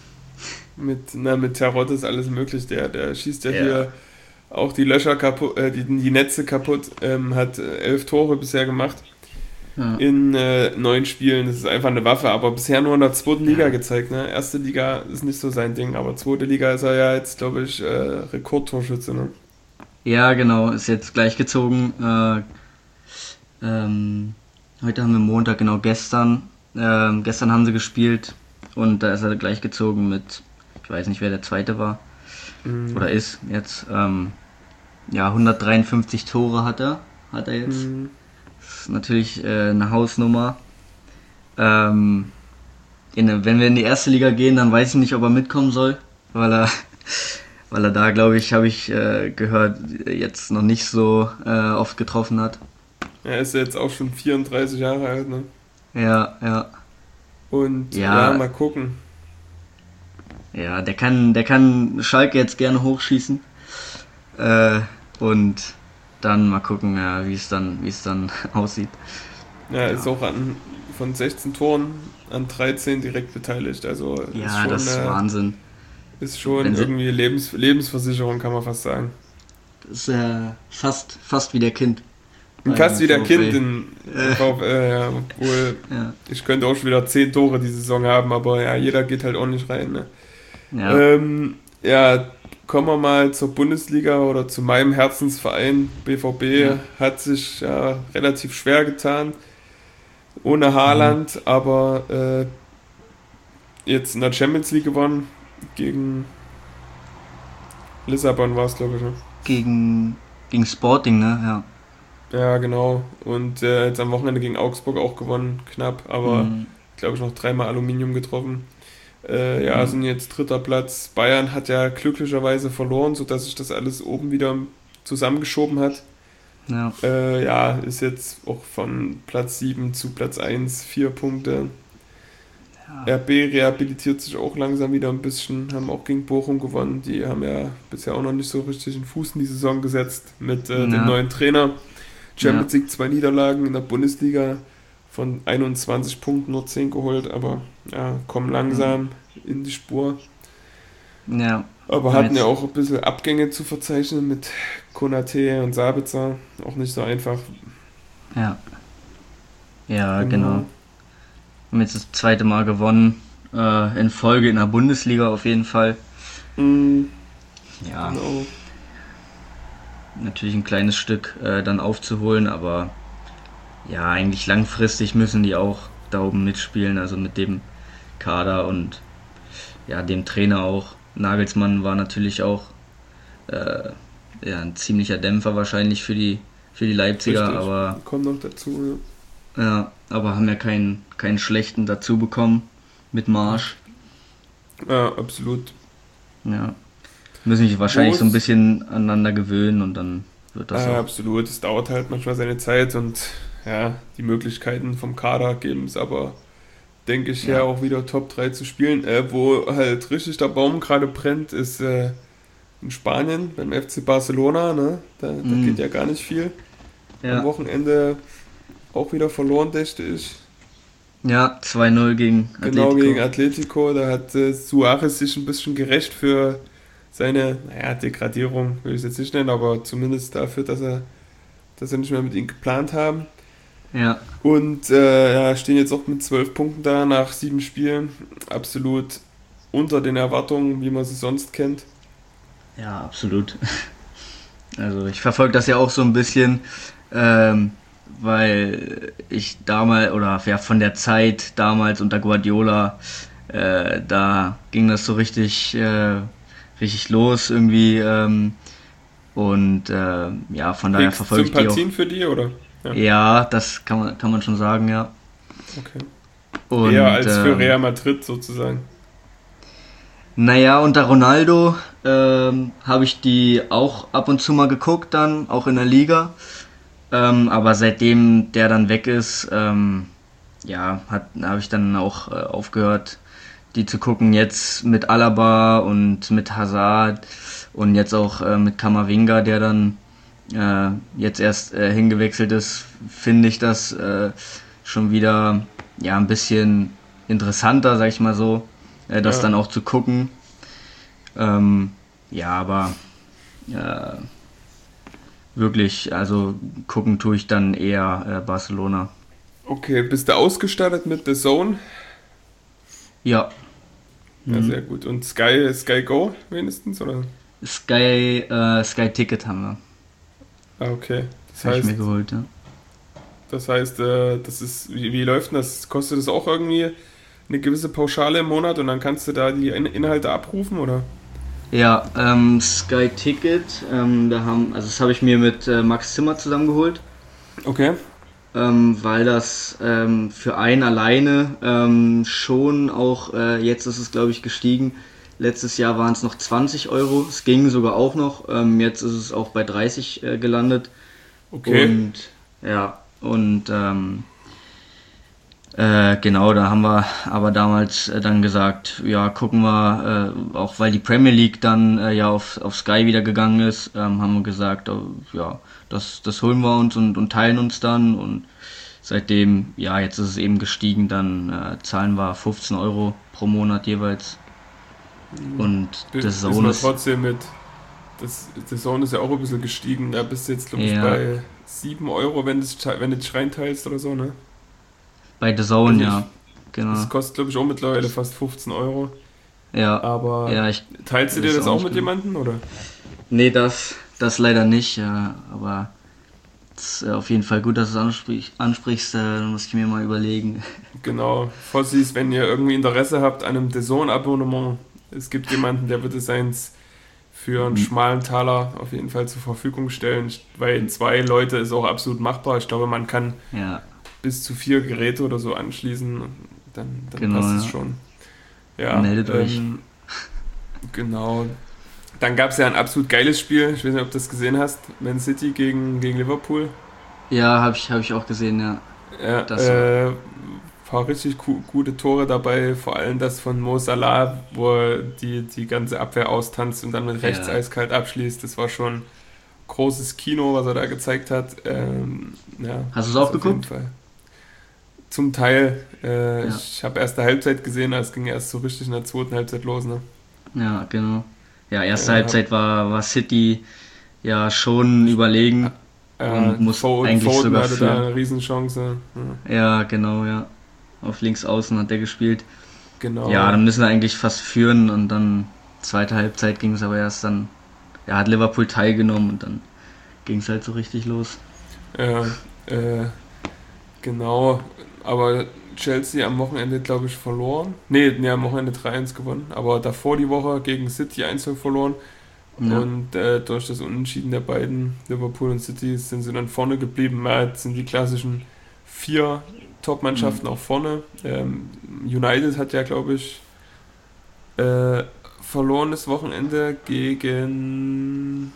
mit Terrott ist alles möglich. Der schießt ja Ja, hier auch die Löcher kaputt, die Netze kaputt, hat 11 Tore bisher gemacht ja, in 9 Spielen. Das ist einfach eine Waffe, aber bisher nur in der zweiten Liga ja. gezeigt. Ne? Erste Liga ist nicht so sein Ding, aber zweite Liga ist er ja jetzt, glaube ich, Rekordtorschütze. Ne? Ja, genau, ist jetzt gleichgezogen. Heute haben wir Montag, genau gestern. Gestern haben sie gespielt, und da ist er gleichgezogen mit, ich weiß nicht, wer der zweite war Mm, oder ist jetzt. Ja, 153 Tore hat er jetzt. mm, Das ist natürlich eine Hausnummer. Ähm, wenn wir in die erste Liga gehen, dann weiß ich nicht, ob er mitkommen soll, weil er, weil er da, glaube ich, habe ich gehört, jetzt noch nicht so oft getroffen hat. er ist jetzt auch schon 34 Jahre alt. Ne? Ja, ja, Und ja, ja, mal gucken. ja, der kann Schalke jetzt gerne hochschießen, äh, und dann mal gucken, ja, wie es dann aussieht. Ja, ist Ja, auch von 16 Toren an 13 direkt beteiligt. Also ja, das ist Wahnsinn. ist schon Wenn sie, irgendwie Lebensversicherung, kann man fast sagen. das ist ja fast wie der Kind Fast beim wie der Kind VfB. im VfL, ja, obwohl Ja, ich könnte auch schon wieder 10 Tore die Saison haben, aber ja, jeder geht halt auch nicht rein. Ne? ja, Ja, kommen wir mal zur Bundesliga oder zu meinem Herzensverein. BVB ja. hat sich ja relativ schwer getan, ohne Mhm. Haaland, aber jetzt in der Champions League gewonnen gegen Lissabon war es, glaube ich, ne? Gegen, gegen Sporting, ne? Ja. Ja, genau. Und jetzt am Wochenende gegen Augsburg auch gewonnen, knapp, aber Mm, glaube ich noch dreimal Aluminium getroffen. Ja, mm, sind jetzt dritter Platz. Bayern hat ja glücklicherweise verloren, sodass sich das alles oben wieder zusammengeschoben hat. ja. Ja, ist jetzt auch von Platz 7 zu Platz 1 4 Punkte. Ja. RB rehabilitiert sich auch langsam wieder ein bisschen, haben auch gegen Bochum gewonnen. Die haben ja bisher auch noch nicht so richtig einen Fuß in die Saison gesetzt mit dem Ja. neuen Trainer. Ja. Champions League 2 Niederlagen in der Bundesliga, von 21 Punkten nur 10 geholt, aber ja, kommen Mm, langsam in die Spur. ja. Aber Haben hatten ja jetzt. auch ein bisschen Abgänge zu verzeichnen mit Konate und Sabitzer. Auch nicht so einfach. Ja. Ja, genau. Genau. Haben jetzt das zweite Mal gewonnen. In Folge in der Bundesliga auf jeden Fall. Mm, Ja, genau. natürlich ein kleines Stück dann aufzuholen, aber ja, eigentlich langfristig müssen die auch da oben mitspielen, also mit dem Kader und ja, dem Trainer auch. Nagelsmann war natürlich auch äh, ja, ein ziemlicher Dämpfer wahrscheinlich für die Leipziger, Richtig. aber Kommt noch dazu, ja, aber haben ja keinen schlechten dazu bekommen mit Marsch. ja. Ja, absolut. Ja, müssen sich Wo wahrscheinlich so ein es, bisschen aneinander gewöhnen und dann wird das auch. absolut. Es dauert halt manchmal seine Zeit und ja, die Möglichkeiten vom Kader geben es aber, denke ich, her Ja. auch wieder Top 3 zu spielen. Wo halt richtig der Baum gerade brennt, ist in Spanien beim FC Barcelona. Ne? Da geht Mm, ja gar nicht viel. Am ja. Wochenende auch wieder verloren, dächte ich. Ja, 2-0 gegen Genau gegen Atletico. Atletico. Da hat Suarez sich ein bisschen gerecht für seine, naja, Degradierung, will ich es jetzt nicht nennen, aber zumindest dafür, dass er nicht mehr mit ihm geplant haben. Ja, Und ja, stehen jetzt auch mit 12 Punkten da nach 7 Spielen. Absolut unter den Erwartungen, wie man sie sonst kennt. ja, absolut. Also ich verfolge das ja auch so ein bisschen, ähm, weil ich damals, oder ja, von der Zeit damals unter Guardiola, da ging das so richtig los irgendwie. Und ja, von daher Hegst verfolge ich die auch. Sympathien für die, oder? Ja, Ja, das kann man schon sagen, ja. okay. Eher Und als für Real Madrid sozusagen. naja, unter Ronaldo habe ich die auch ab und zu mal geguckt, dann auch in der Liga. Aber seitdem der dann weg ist, ja, habe ich dann auch aufgehört, die zu gucken. Jetzt mit Alaba und mit Hazard und jetzt auch mit Camavinga, der dann jetzt erst hingewechselt ist, finde ich das schon wieder ja ein bisschen interessanter, sag ich mal so, das Ja, dann auch zu gucken. Ähm, ja, aber äh, wirklich, also gucken tue ich dann eher Barcelona. okay. Bist du ausgestattet mit The Zone? Ja, Ja, hm. sehr gut. Und Sky Go wenigstens, oder? Sky Ticket haben wir. Ah, okay. Habe ich mir geholt, ja. Das ist, wie läuft denn das? Kostet das auch irgendwie eine gewisse Pauschale im Monat und dann kannst du da die Inhalte abrufen, oder? Ja, Sky Ticket, also das habe ich mir mit Max Zimmer zusammengeholt, Okay. weil das für einen alleine schon auch, jetzt ist es glaube ich gestiegen, letztes Jahr waren es noch 20 Euro, es ging sogar auch noch, jetzt ist es auch bei 30 gelandet Okay. und ja, und genau, da haben wir aber damals dann gesagt, ja, gucken wir, auch weil die Premier League dann ja auf Sky wieder gegangen ist, haben wir gesagt, ja, das holen wir uns und teilen uns dann und seitdem, ja, jetzt ist es eben gestiegen, dann zahlen wir 15 Euro pro Monat jeweils und das Ist Zone man ist, trotzdem mit. Das Zone ist ja auch ein bisschen gestiegen. Da bist du jetzt, glaube ich, ja, bei 7 Euro, wenn du dich reinteilst oder so, ne? bei The Zone, Also ja, es genau, kostet, glaube ich, auch mittlerweile fast 15 Euro. ja, Aber ja, teilst du das dir ist das auch auch nicht mit genau. jemandem, oder? Nee, das leider nicht, ja, aber ist auf jeden Fall gut, dass du es ansprichst. Dann muss ich mir mal überlegen. Genau. Fossis, wenn ihr irgendwie Interesse habt an einem DAZN-Abonnement, es gibt jemanden, der wird es eins für einen schmalen Taler auf jeden Fall zur Verfügung stellen, weil 2 Leute ist auch absolut machbar. Ich glaube, man kann Ja, bis zu 4 Geräte oder so anschließen, dann genau, passt es ja. schon. Ja, Meldet euch. genau. Dann gab es ja ein absolut geiles Spiel, ich weiß nicht, ob du das gesehen hast, Man City gegen Liverpool. Ja, hab ich auch gesehen, ja. Ja, Das war. paar richtig gute Tore dabei, vor allem das von Mo Salah, wo er die ganze Abwehr austanzt und dann mit rechts Ja. eiskalt abschließt. Das war schon großes Kino, was er da gezeigt hat. Ja, Hast du es auch das auf jeden geguckt? Fall. Zum Teil, Ja. ich habe erste Halbzeit gesehen, es ging erst so richtig in der zweiten Halbzeit los. Ne? Ja, genau. Ja, erste Äh, hab, Halbzeit war City ja schon überlegen und muss eigentlich Foden sogar hatte da führen. eine Riesenchance. Ja, Ja, genau, ja. Auf links außen hat der gespielt. Ja, genau. dann müssen wir eigentlich fast führen und dann zweite Halbzeit ging es aber erst dann, ja, hat Liverpool teilgenommen und dann ging es halt so richtig los. Ja, äh, genau. Aber Chelsea am Wochenende, glaube ich, verloren. Nee, am Wochenende 3-1 gewonnen. Aber davor die Woche gegen City 1-0 verloren. Ja, Und durch das Unentschieden der beiden, Liverpool und City, sind sie dann vorne geblieben. Ja, jetzt sind die klassischen 4 mhm. Top-Mannschaften auch vorne. United hat ja, glaube ich, äh, verlorenes Wochenende gegen.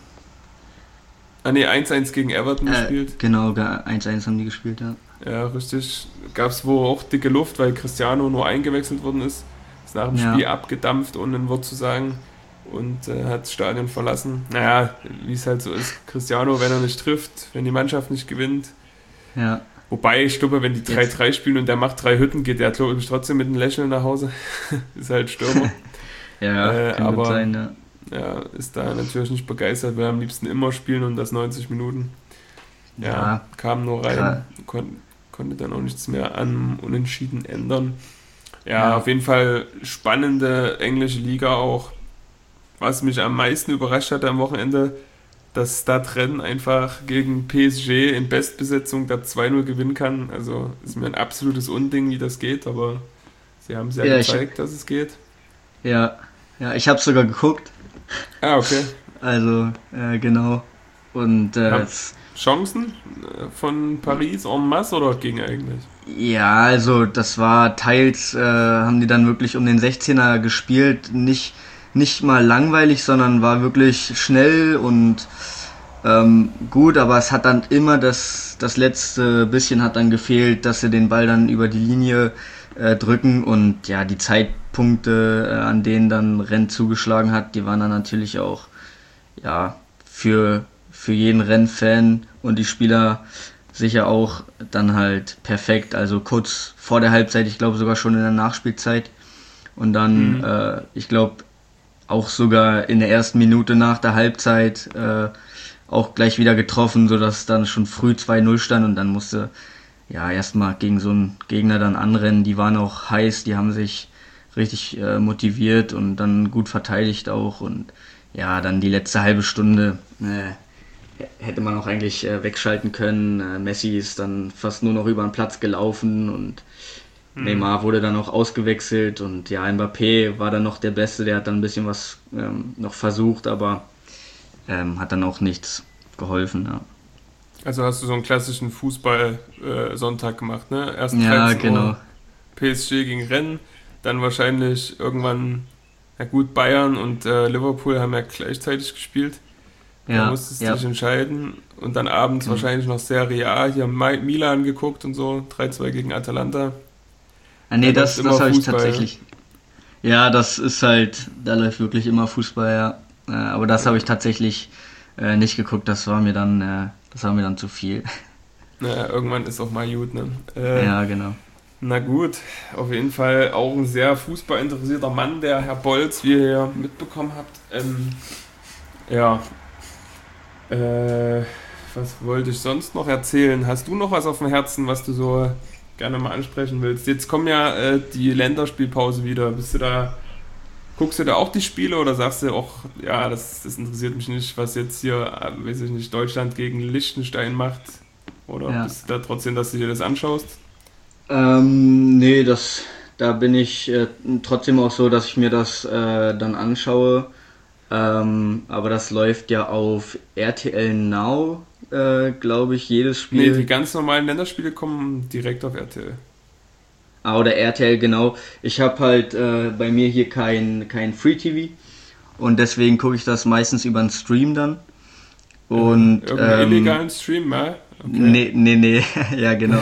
Ah ne, 1-1 gegen Everton gespielt. Genau, 1-1 haben die gespielt, ja. Ja, richtig. Gab es wohl auch dicke Luft, weil Cristiano nur eingewechselt worden ist. Ist nach dem Spiel Ja, abgedampft, ohne ein Wort zu sagen. Und hat das Stadion verlassen. Naja, wie es halt so ist. Cristiano, wenn er nicht trifft, wenn die Mannschaft nicht gewinnt. ja. Wobei, ich glaube, wenn die Jetzt, 3-3 spielen und der macht 3 Hütten, geht der, glaube ich, trotzdem mit einem Lächeln nach Hause. Ist halt Stürmer. ja, kann gut Aber sein, ja. ja, ist da natürlich nicht begeistert, will am liebsten immer spielen und das 90 Minuten. Ja, Ja, kam nur rein, klar, konnte dann auch nichts mehr an Unentschieden ändern. Ja, auf ja. jeden Fall spannende englische Liga auch. Was mich am meisten überrascht hatte am Wochenende, dass Stade einfach gegen PSG in Bestbesetzung da 2-0 gewinnen kann. Also ist mir ein absolutes Unding, wie das geht, aber sie haben es ja Ja, gezeigt, dass es geht. ja, ja, ich habe sogar geguckt. Ah, okay. Also, genau. Und Haben Chancen von Paris en masse oder ging eigentlich? ja, also das war teils, haben die dann wirklich um den 16er gespielt. Nicht mal langweilig, sondern war wirklich schnell und gut, aber es hat dann immer das letzte bisschen hat dann gefehlt, dass sie den Ball dann über die Linie drücken und ja, die Zeitpunkte, an denen dann Rennes zugeschlagen hat, die waren dann natürlich auch ja für jeden Rennfan und die Spieler sicher auch dann halt perfekt. Also kurz vor der Halbzeit, ich glaube sogar schon in der Nachspielzeit und dann, Mhm. ich glaube auch sogar in der ersten Minute nach der Halbzeit auch gleich wieder getroffen, sodass dann schon früh 2-0 stand und dann musste ja erstmal gegen so einen Gegner dann anrennen. Die waren auch heiß, die haben sich richtig motiviert und dann gut verteidigt auch und ja, dann die letzte halbe Stunde hätte man auch eigentlich wegschalten können. Messi ist dann fast nur noch über den Platz gelaufen und Mhm. Neymar wurde dann auch ausgewechselt und ja, Mbappé war dann noch der Beste, der hat dann ein bisschen was noch versucht, aber hat dann auch nichts geholfen. Ja, Also hast du so einen klassischen Fußball-Sonntag gemacht, ne? Erst ja 13 genau. Uhr PSG gegen Rennes, dann wahrscheinlich irgendwann, ja gut, Bayern und Liverpool haben ja gleichzeitig gespielt. Da Ja, musstest du ja, dich entscheiden und dann abends genau. wahrscheinlich noch Serie A, hier Milan geguckt und so, 3-2 gegen Atalanta. Da Nee, läuft das immer habe ich Fußball. tatsächlich. Ja, das ist halt, da läuft wirklich immer Fußball, ja. Aber das habe ich Ja. tatsächlich nicht geguckt, das war mir dann zu viel. Naja, irgendwann ist auch mal gut, ne? Ja, genau. Na gut, auf jeden Fall auch ein sehr fußballinteressierter Mann, der Herr Bolz, wie ihr ja mitbekommen habt. Ja, äh, was wollte ich sonst noch erzählen? Hast du noch was auf dem Herzen, was du so gerne mal ansprechen willst? Jetzt kommen ja die Länderspielpause wieder. Guckst du da auch die Spiele oder sagst du auch, ja, das interessiert mich nicht, was jetzt hier, weiß ich nicht, Deutschland gegen Liechtenstein macht? Oder Ja. bist du da trotzdem, dass du dir das anschaust? Nee, da bin ich trotzdem auch so, dass ich mir das dann anschaue. Aber das läuft ja auf RTL Now, glaube ich, jedes Nee, die Spiel. ganz normalen Länderspiele kommen direkt auf RTL. Ah, oder RTL, genau. Ich habe halt bei mir hier kein Free TV und deswegen gucke ich das meistens über einen Stream dann. Und Irgendeinen illegalen Stream, ja? Okay. nee, ja genau.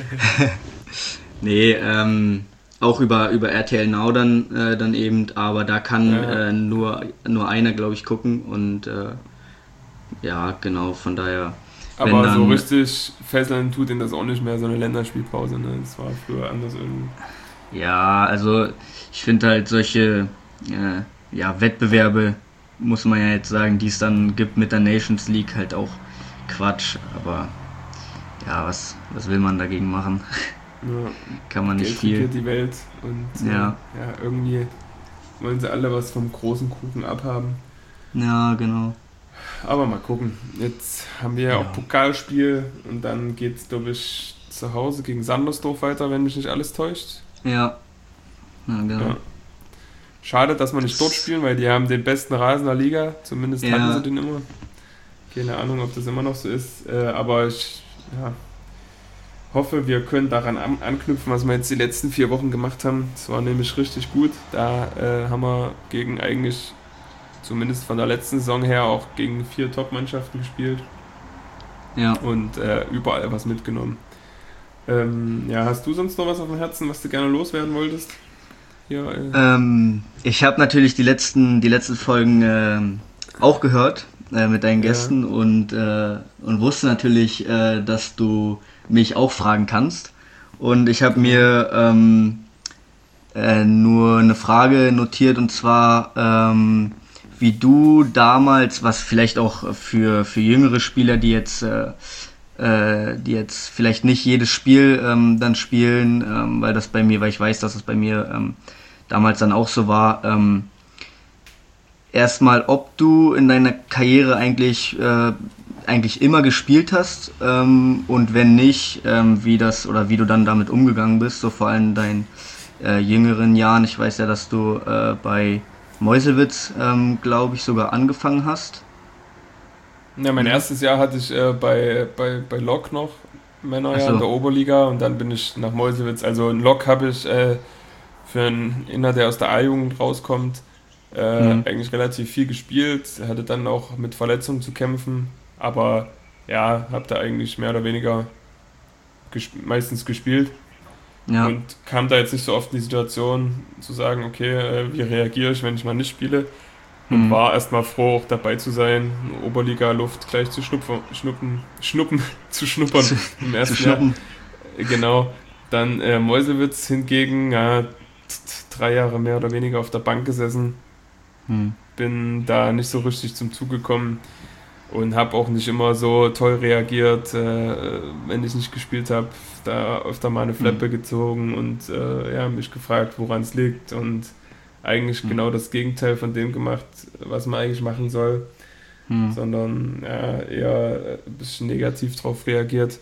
Nee, auch über RTL Now dann eben, aber da kann Ja, nur einer, glaube ich, gucken und ja, genau, von daher, wenn aber so dann, richtig fesseln tut ihn das auch nicht mehr, so eine Länderspielpause, ne? Das war früher anders irgendwie. ja, also ich finde halt solche ja, Wettbewerbe, muss man ja jetzt sagen, die es dann gibt mit der Nations League, halt auch Quatsch, aber ja, was will man dagegen machen? Ja, Kann man nicht Geld viel. regiert die Welt und Ja, ja, irgendwie wollen sie alle was vom großen Kuchen abhaben. ja, genau. Aber mal gucken. Jetzt haben wir ja auch Ja, Pokalspiel und dann geht's, glaube ich, zu Hause gegen Sandersdorf weiter, wenn mich nicht alles täuscht. ja, ja, genau. Ja. Schade, dass wir nicht dort Das, spielen, weil die haben den besten Rasen der Liga. Zumindest hatten sie ja, den immer. Keine Ahnung, ob das immer noch so ist. Aber ich ja, hoffe, wir können daran anknüpfen, was wir jetzt die letzten 4 Wochen gemacht haben. Das war nämlich richtig gut. Da haben wir gegen eigentlich, zumindest von der letzten Saison her, auch gegen 4 Top-Mannschaften gespielt ja. und überall was mitgenommen. Ja, hast du sonst noch was auf dem Herzen, was du gerne loswerden wolltest? Ja, Ich habe natürlich die letzten Folgen auch gehört mit deinen ja, Gästen und wusste natürlich, dass du mich auch fragen kannst. Und ich habe genau. mir nur eine Frage notiert und zwar, wie du damals, was vielleicht auch für jüngere Spieler, die jetzt vielleicht nicht jedes Spiel dann spielen, weil ich weiß, dass es bei mir damals dann auch so war, erstmal, ob du in deiner Karriere eigentlich immer gespielt hast und wenn nicht, wie du dann damit umgegangen bist, so vor allem in deinen jüngeren Jahren. Ich weiß ja, dass du bei Meuselwitz, glaube ich, sogar angefangen hast. Ja, mein Ne? erstes Jahr hatte ich bei Lok noch, Ach Männerjahr in so. der Oberliga und dann bin ich nach Meuselwitz. Also in Lok habe ich für einen Inner, der aus der A-Jugend rauskommt, Hm. eigentlich relativ viel gespielt. Hatte dann auch mit Verletzungen zu kämpfen, aber ja, habe da eigentlich mehr oder weniger meistens gespielt Ja. und kam da jetzt nicht so oft in die Situation zu sagen, okay, wie reagiere ich, wenn ich mal nicht spiele? Und Hm. war erstmal froh, auch dabei zu sein, Oberliga-Luft gleich zu zu schnuppern Zu, im zu ersten Jahr. schnuppen. Genau. Dann Meuselwitz hingegen, ja, 3 Jahre mehr oder weniger auf der Bank gesessen, Hm. bin da nicht so richtig zum Zug gekommen und habe auch nicht immer so toll reagiert, wenn ich nicht gespielt habe. Da öfter mal eine Hm. Fleppe gezogen und ja, mich gefragt, woran es liegt und eigentlich Hm. genau das Gegenteil von dem gemacht, was man eigentlich machen soll, Hm. sondern ja, eher ein bisschen negativ drauf reagiert.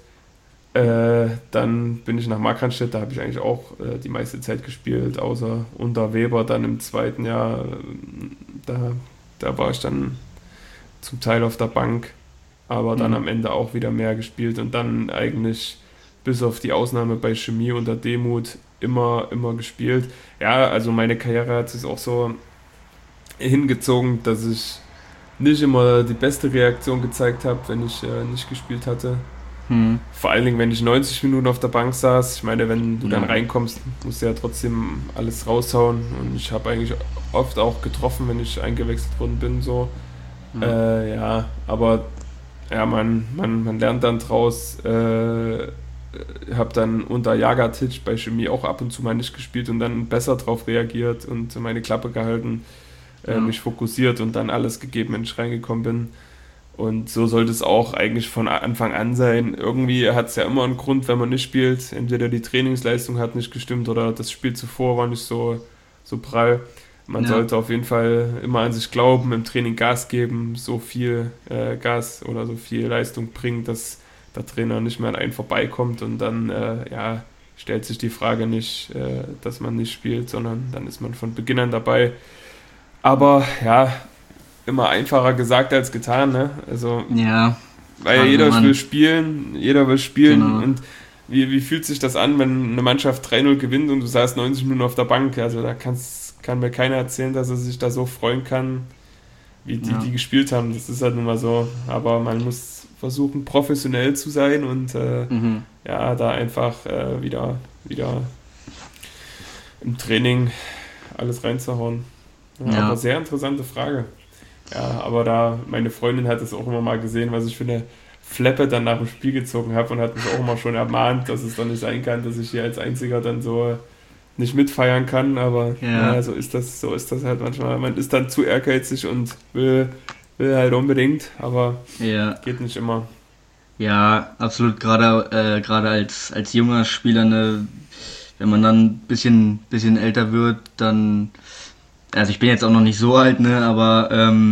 Dann bin ich nach Markranstädt, da habe ich eigentlich auch die meiste Zeit gespielt, außer unter Weber dann im zweiten Jahr. Da, da war ich dann zum Teil auf der Bank, aber dann Hm. am Ende auch wieder mehr gespielt und dann eigentlich bis auf die Ausnahme bei Chemie unter Demut immer gespielt. Ja, also meine Karriere hat sich auch so hingezogen, dass ich nicht immer die beste Reaktion gezeigt habe, wenn ich nicht gespielt hatte. Hm. Vor allen Dingen, wenn ich 90 Minuten auf der Bank saß. Ich meine, wenn du dann Ja. reinkommst, musst du ja trotzdem alles raushauen. Und ich habe eigentlich oft auch getroffen, wenn ich eingewechselt worden bin. So. Ja. Ja, aber ja, man lernt dann draus. Habe dann unter Jagatic bei Chemie auch ab und zu mal nicht gespielt und dann besser drauf reagiert und meine Klappe gehalten, Ja. mich fokussiert und dann alles gegeben, wenn ich reingekommen bin. Und so sollte es auch eigentlich von Anfang an sein. Irgendwie hat es ja immer einen Grund, wenn man nicht spielt. Entweder die Trainingsleistung hat nicht gestimmt oder das Spiel zuvor war nicht so prall. Man Ja. sollte auf jeden Fall immer an sich glauben, im Training Gas geben, so viel Gas oder so viel Leistung bringen, dass der Trainer nicht mehr an einen vorbeikommt und dann ja, stellt sich die Frage nicht, dass man nicht spielt, sondern dann ist man von Beginn an dabei. Aber ja, immer einfacher gesagt als getan, ne? Also, Ja, weil ja gerade wenn man, jeder will spielen genau, und wie fühlt sich das an, wenn eine Mannschaft 3-0 gewinnt und du saßt 90 Minuten auf der Bank? Also da kann mir keiner erzählen, dass er sich da so freuen kann, wie ja, die gespielt haben. Das ist halt nun mal so. Aber man muss versuchen, professionell zu sein und mhm, ja, da einfach wieder im Training alles reinzuhauen. Ja, aber ja, sehr interessante Frage. Ja, aber meine Freundin hat es auch immer mal gesehen, was ich für eine Fleppe dann nach dem Spiel gezogen habe und hat mich auch immer schon ermahnt, dass es doch nicht sein kann, dass ich hier als Einziger dann so nicht mitfeiern kann. Aber naja, ja, so ist das halt manchmal. Man ist dann zu ehrgeizig und will halt unbedingt, aber ja. geht nicht immer. Ja, absolut. Gerade als junger Spieler, ne, wenn man dann ein bisschen älter wird, dann, also ich bin jetzt auch noch nicht so alt, ne, aber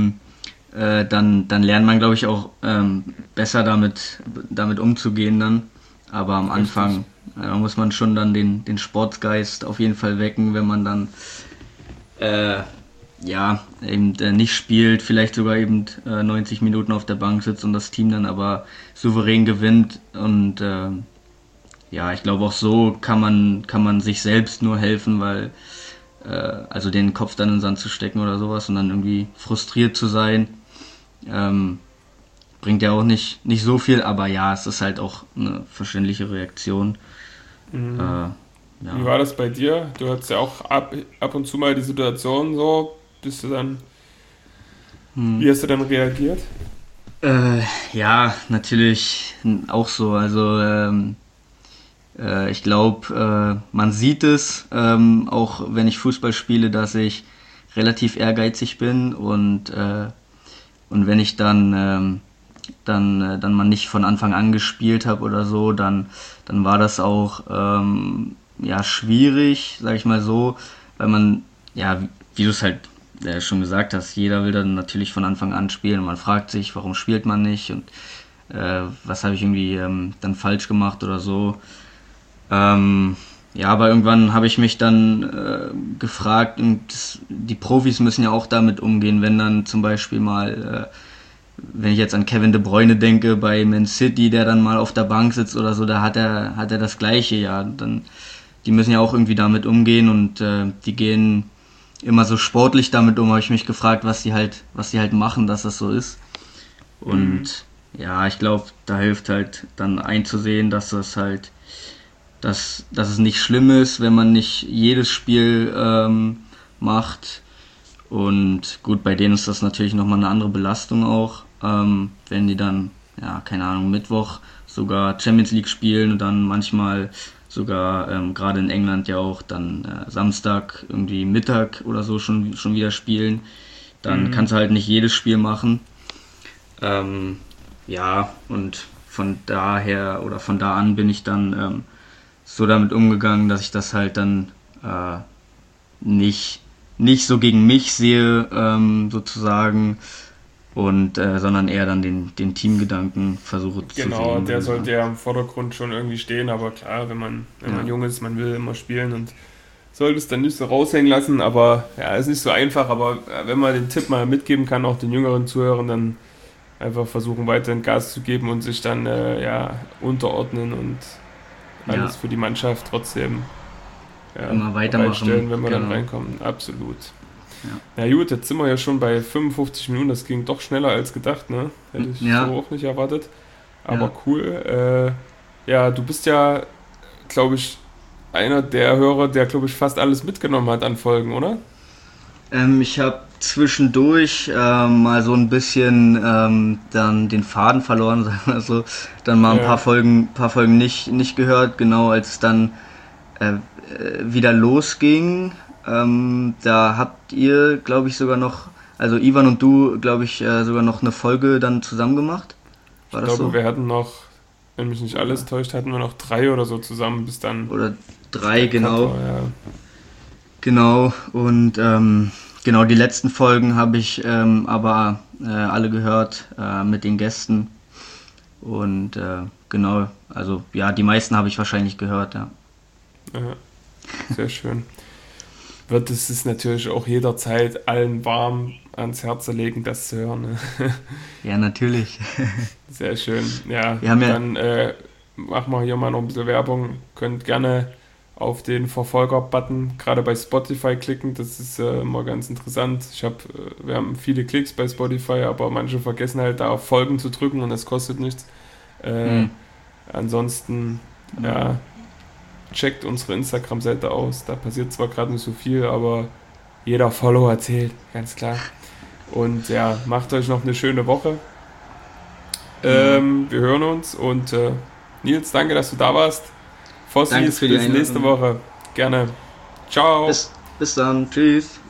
dann lernt man, glaube ich, auch besser damit umzugehen dann. Aber am Richtig. Anfang muss man schon dann den Sportsgeist auf jeden Fall wecken, wenn man dann äh, ja, eben nicht spielt, vielleicht sogar eben 90 Minuten auf der Bank sitzt und das Team dann aber souverän gewinnt. Und ja, ich glaube auch so kann man sich selbst nur helfen, weil also den Kopf dann in den Sand zu stecken oder sowas und dann irgendwie frustriert zu sein, ähm, bringt ja auch nicht so viel, aber ja, es ist halt auch eine verständliche Reaktion. Mhm. Wie Ja. war das bei dir? Du hattest ja auch ab und zu mal die Situation so, bist du dann, Hm. wie hast du dann reagiert? Äh, ja, natürlich auch so. Also ich glaube, man sieht es, auch wenn ich Fußball spiele, dass ich relativ ehrgeizig bin und wenn ich dann mal nicht von Anfang an gespielt habe oder so, dann war das auch ja schwierig, sag ich mal so, weil man, ja, wie du es halt schon gesagt hast, jeder will dann natürlich von Anfang an spielen und man fragt sich, warum spielt man nicht und was habe ich irgendwie dann falsch gemacht oder so. Ja, aber irgendwann habe ich mich dann gefragt, und die Profis müssen ja auch damit umgehen, wenn dann zum Beispiel mal, wenn ich jetzt an Kevin De Bruyne denke bei Man City, der dann mal auf der Bank sitzt oder so, da hat er das Gleiche, ja. Dann, die müssen ja auch irgendwie damit umgehen und die gehen immer so sportlich damit um, habe ich mich gefragt, was die halt machen, dass das so ist. Mhm. Und ja, ich glaube, da hilft halt dann einzusehen, dass es nicht schlimm ist, wenn man nicht jedes Spiel macht. Und gut, bei denen ist das natürlich nochmal eine andere Belastung auch, wenn die dann, ja, keine Ahnung, Mittwoch sogar Champions League spielen und dann manchmal sogar, gerade in England ja auch, dann Samstag irgendwie Mittag oder so schon wieder spielen. Dann Mhm. kannst du halt nicht jedes Spiel machen. Ähm, ja, und von daher oder von da an bin ich dann so damit umgegangen, dass ich das halt dann äh, nicht, nicht so gegen mich sehe, sozusagen, und sondern eher dann den Teamgedanken versuche zu Genau, sehen, der dann, sollte ja im Vordergrund schon irgendwie stehen, aber klar, wenn man ja. jung ist, man will immer spielen und sollte es dann nicht so raushängen lassen, aber ja, ist nicht so einfach, aber wenn man den Tipp mal mitgeben kann, auch den jüngeren Zuhörern, dann einfach versuchen, weiterhin Gas zu geben und sich dann ja, unterordnen und alles Ja, für die Mannschaft trotzdem ja, immer weitermachen, bereitstellen, wenn wir dann genau. reinkommen. Absolut. Ja, Na gut, jetzt sind wir ja schon bei 55 Minuten, das ging doch schneller als gedacht, ne? Hätte ich so ja, auch nicht erwartet. Aber ja. cool. Ja, du bist ja, glaube ich, einer der Hörer, der, glaube ich, fast alles mitgenommen hat an Folgen, oder? Ich habe zwischendurch mal so ein bisschen dann den Faden verloren, sagen wir so. Dann mal ein Ja. Paar Folgen nicht gehört, genau als es dann wieder losging. Da habt ihr, glaube ich, sogar noch, also Ivan und du, glaube ich, sogar noch eine Folge dann zusammen gemacht. War Ich das glaube, so? wir hatten noch, wenn mich nicht alles Oder, täuscht, hatten wir noch 3 oder so zusammen, bis dann oder drei, der Cut genau. war, ja. Genau. Und genau, die letzten Folgen habe ich aber alle gehört mit den Gästen. Und genau, also ja, die meisten habe ich wahrscheinlich gehört, ja. Ja, sehr schön. wird es natürlich auch jederzeit allen warm ans Herz legen, das zu hören. Ne? Ja, natürlich. Sehr schön. Ja, Wir haben ja, dann machen wir hier mal noch ein bisschen Werbung. Könnt gerne auf den Verfolger-Button gerade bei Spotify klicken. Das ist immer ganz interessant. Wir haben viele Klicks bei Spotify, aber manche vergessen halt da auf Folgen zu drücken und das kostet nichts. Äh, hm, ansonsten, genau. ja, checkt unsere Instagram-Seite aus. Da passiert zwar gerade nicht so viel, aber jeder Follower zählt, ganz klar. Und ja, macht euch noch eine schöne Woche. Genau. Wir hören uns und Nils, danke, dass du da warst. Danke Fossis, für die bis nächste Einladung. Woche. Gerne. Ciao. Bis dann. Tschüss.